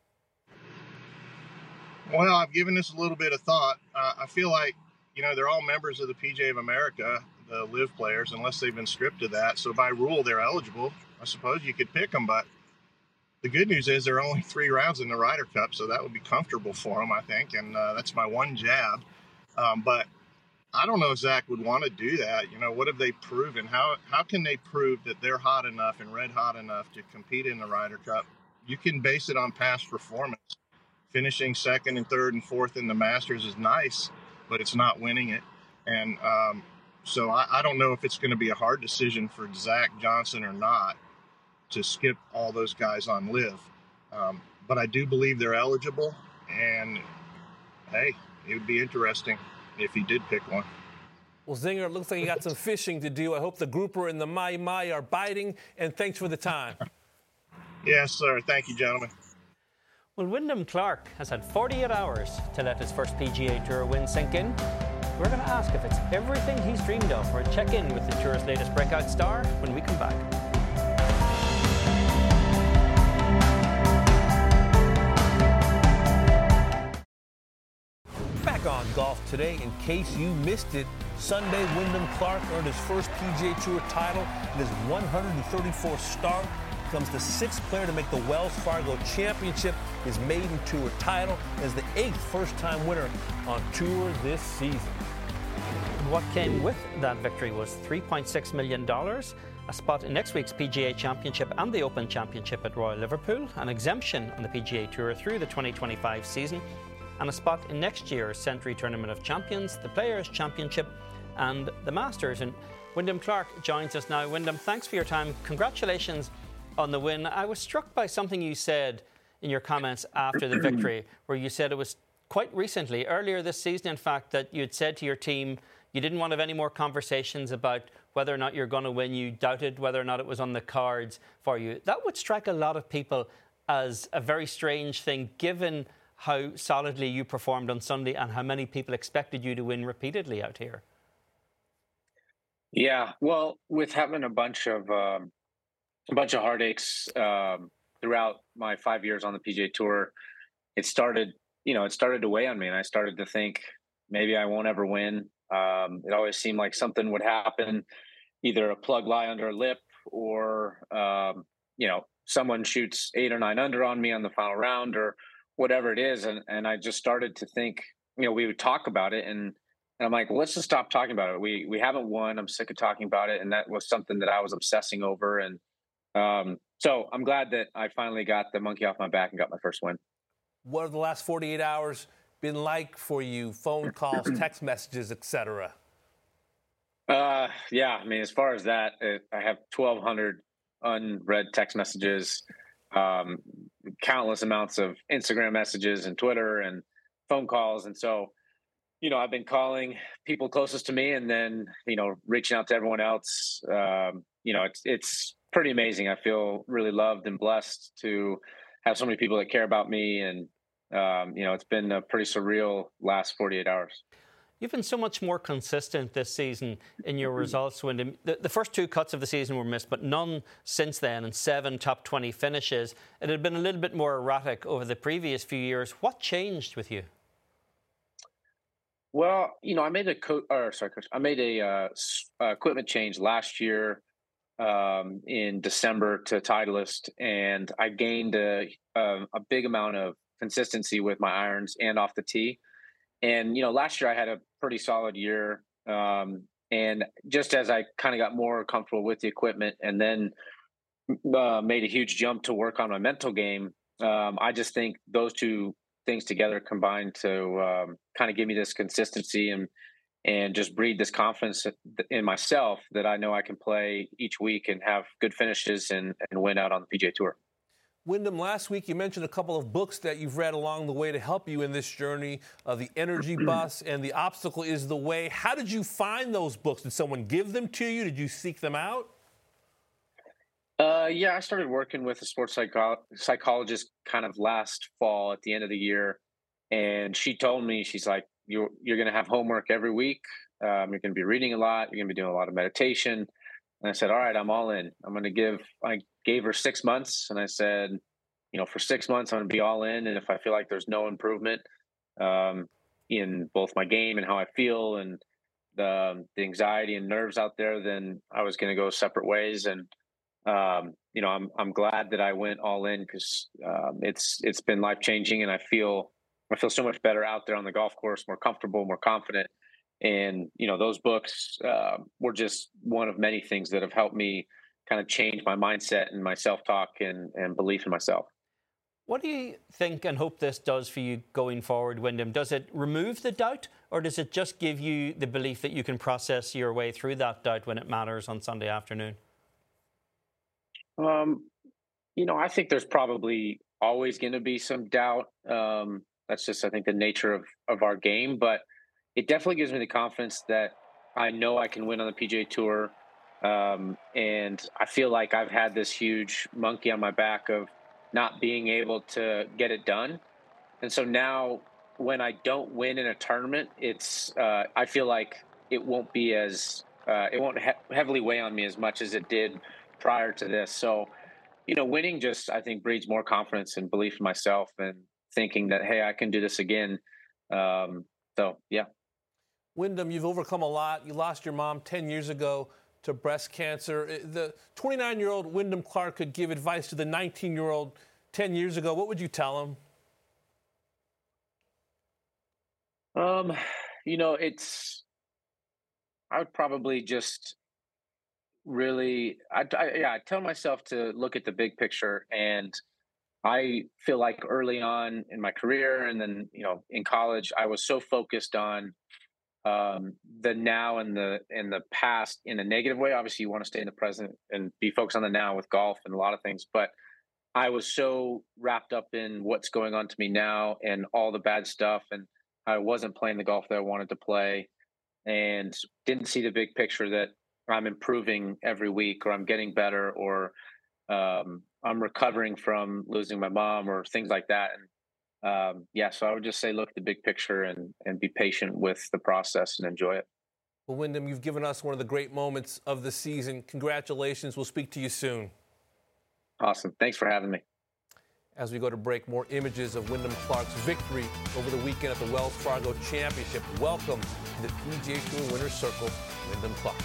Well, I've given this a little bit of thought. Uh, I feel like, you know, they're all members of the P G A of America, the Live players, unless they've been stripped of that. So by rule, they're eligible. I suppose you could pick them, but the good news is there are only three rounds in the Ryder Cup, so that would be comfortable for them, I think, and uh, that's my one jab. Um, but I don't know if Zach would want to do that. You know, what have they proven? How how can they prove that they're hot enough and red hot enough to compete in the Ryder Cup? You can base it on past performance. Finishing second and third and fourth in the Masters is nice, but it's not winning it. And um, so I, I don't know if it's going to be a hard decision for Zach Johnson or not to skip all those guys on Live. Um, but I do believe they're eligible. And, hey, it would be interesting if he did pick one. Well, Zinger, it looks like you got some fishing to do. I hope the grouper and the Mai Mai are biting. And thanks for the time. Yes, sir. Thank you, gentlemen. Well, Wyndham Clark has had forty-eight hours to let his first P G A Tour win sink in. We're going to ask if it's everything he's dreamed of for a check-in with the Tour's latest breakout star when we come back. Back on Golf Today. In case you missed it, Sunday, Wyndham Clark earned his first P G A Tour title in his one hundred thirty-fourth start. Becomes the sixth player to make the Wells Fargo Championship, his maiden Tour title, as the eighth first-time winner on Tour this season. What came with that victory was three point six million dollars, a spot in next week's P G A Championship and the Open Championship at Royal Liverpool, an exemption on the P G A Tour through the twenty twenty-five season, and a spot in next year's Century Tournament of Champions, the Players' Championship, and the Masters. And Wyndham Clark joins us now. Wyndham, thanks for your time. Congratulations on the win. I was struck by something you said in your comments after the victory, where you said it was quite recently, earlier this season, in fact, that you had said to your team you didn't want to have any more conversations about whether or not you're going to win. You doubted whether or not it was on the cards for you. That would strike a lot of people as a very strange thing, given how solidly you performed on Sunday and how many people expected you to win repeatedly out here. Yeah, well, with having a bunch of um, a bunch of heartaches um, throughout my five years on the P G A Tour, it started, you know, it started to weigh on me, and I started to think maybe I won't ever win. Um, it always seemed like something would happen, either a plug lie under a lip, or um, you know, someone shoots eight or nine under on me on the final round, or whatever it is, and and I just started to think, you know, we would talk about it, and. And I'm like, well, let's just stop talking about it. We we haven't won. I'm sick of talking about it. And that was something that I was obsessing over. And um, so I'm glad that I finally got the monkey off my back and got my first win. What have the last forty-eight hours been like for you? Phone calls, text messages, et cetera? Uh, yeah, I mean, as far as that, it, I have twelve hundred unread text messages, um, countless amounts of Instagram messages and Twitter and phone calls. And so, you know, I've been calling people closest to me and then, you know, reaching out to everyone else. Um, you know, it's it's pretty amazing. I feel really loved and blessed to have so many people that care about me. And, um, you know, it's been a pretty surreal last forty-eight hours. You've been so much more consistent this season in your results, Wyndham. The, the first two cuts of the season were missed, but none since then, and seven top twenty finishes. It had been a little bit more erratic over the previous few years. What changed with you? Well, you know, I made a co- or sorry, coach. I made a uh, equipment change last year um, in December to Titleist, and I gained a, a a big amount of consistency with my irons and off the tee. And you know, last year I had a pretty solid year, um, and just as I kind of got more comfortable with the equipment, and then uh, made a huge jump to work on my mental game, um, I just think those two things together combined to um, kind of give me this consistency and and just breed this confidence in myself that I know I can play each week and have good finishes and, and win out on the P G A Tour. Wyndham, last week you mentioned a couple of books that you've read along the way to help you in this journey, uh, The Energy Bus and The Obstacle is the Way. How did you find those books? Did someone give them to you? Did you seek them out? Uh, yeah, I started working with a sports psycho- psychologist kind of last fall at the end of the year. And she told me, she's like, you're, you're going to have homework every week. Um, you're going to be reading a lot. You're going to be doing a lot of meditation. And I said, all right, I'm all in. I'm going to give, I gave her six months. And I said, you know, for six months, I'm going to be all in. And if I feel like there's no improvement um, in both my game and how I feel and the, the anxiety and nerves out there, then I was going to go separate ways. And, um, you know, I'm, I'm glad that I went all in because um, it's, it's been life changing. And I feel, I feel so much better out there on the golf course, more comfortable, more confident. And, you know, those books uh, were just one of many things that have helped me kind of change my mindset and my self-talk and, and belief in myself. What do you think and hope this does for you going forward, Wyndham? Does it remove the doubt, or does it just give you the belief that you can process your way through that doubt when it matters on Sunday afternoon? Um, you know, I think there's probably always going to be some doubt. Um, that's just, I think, the nature of, of our game. But it definitely gives me the confidence that I know I can win on the P G A Tour. Um, and I feel like I've had this huge monkey on my back of not being able to get it done. And so now when I don't win in a tournament, it's, uh, I feel like it won't be as, uh, it won't he- heavily weigh on me as much as it did prior to this. So, you know, winning just, I think, breeds more confidence and belief in myself and thinking that, hey, I can do this again. Um, so, yeah. Wyndham, you've overcome a lot. You lost your mom ten years ago to breast cancer. The twenty-nine-year-old Wyndham Clark could give advice to the nineteen-year-old ten years ago. What would you tell him? Um, you know, it's, I would probably just really, I, I, yeah, I tell myself to look at the big picture. And I feel like early on in my career and then, you know, in college, I was so focused on um, the now and the, and the past in a negative way. Obviously you want to stay in the present and be focused on the now with golf and a lot of things, but I was so wrapped up in what's going on to me now and all the bad stuff. And I wasn't playing the golf that I wanted to play and didn't see the big picture that I'm improving every week or I'm getting better or um, I'm recovering from losing my mom or things like that. And um, yeah, so I would just say, look at the big picture and, and be patient with the process and enjoy it. Well, Wyndham, you've given us one of the great moments of the season. Congratulations. We'll speak to you soon. Awesome. Thanks for having me. As we go to break, more images of Wyndham Clark's victory over the weekend at the Wells Fargo Championship. Welcome to the P G A Tour Winner's Circle, Wyndham Clark.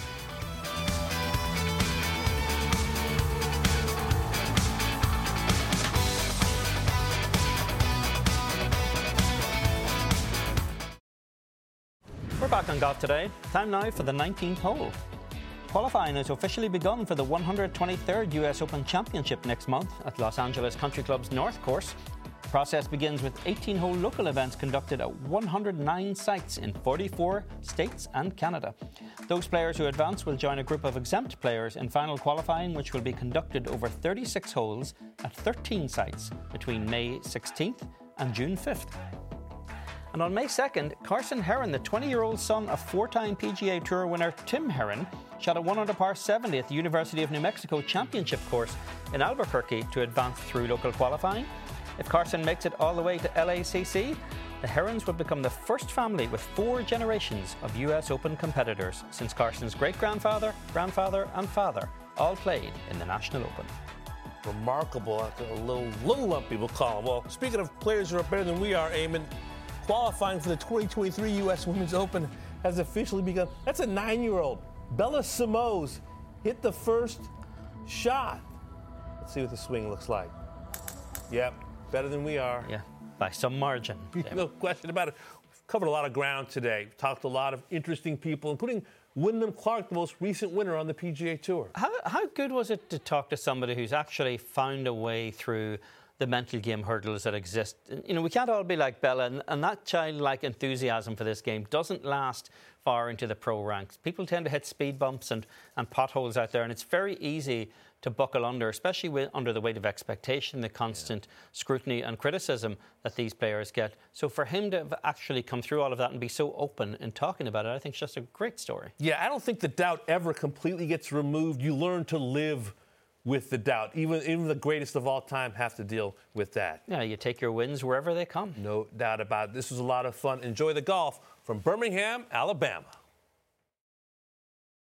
We're back on Golf Today. Time now for the nineteenth hole. Qualifying has officially begun for the one hundred twenty-third U S Open Championship next month at Los Angeles Country Club's North Course. The process begins with eighteen-hole local events conducted at one hundred nine sites in forty-four states and Canada. Those players who advance will join a group of exempt players in final qualifying, which will be conducted over thirty-six holes at thirteen sites between May sixteenth and June fifth. And on May second, Carson Herron, the twenty-year-old son of four-time P G A Tour winner Tim Herron, shot a one under par seventy at the University of New Mexico Championship course in Albuquerque to advance through local qualifying. If Carson makes it all the way to L A C C, the Herrons would become the first family with four generations of U S Open competitors since Carson's great-grandfather, grandfather and father all played in the National Open. Remarkable, a little, little lumpy, we'll call them. Well, speaking of players who are better than we are, Eamon, qualifying for the twenty twenty-three U S Women's Open has officially begun. That's a nine-year-old. Bella Simoes hit the first shot. Let's see what the swing looks like. Yep, better than we are. Yeah, by some margin. No question about it. We've covered a lot of ground today. We've talked to a lot of interesting people, including Wyndham Clark, the most recent winner on the P G A Tour. How, how good was it to talk to somebody who's actually found a way through the mental game hurdles that exist. You know, we can't all be like Bella, and, and that childlike enthusiasm for this game doesn't last far into the pro ranks. People tend to hit speed bumps and, and potholes out there, and it's very easy to buckle under, especially with, under the weight of expectation, the constant yeah. scrutiny and criticism that these players get. So for him to have actually come through all of that and be so open in talking about it, I think it's just a great story. Yeah, I don't think the doubt ever completely gets removed. You learn to live with the doubt. Even even the greatest of all time have to deal with that. Yeah, you take your wins wherever they come. No doubt about it. This was a lot of fun. Enjoy the golf from Birmingham, Alabama.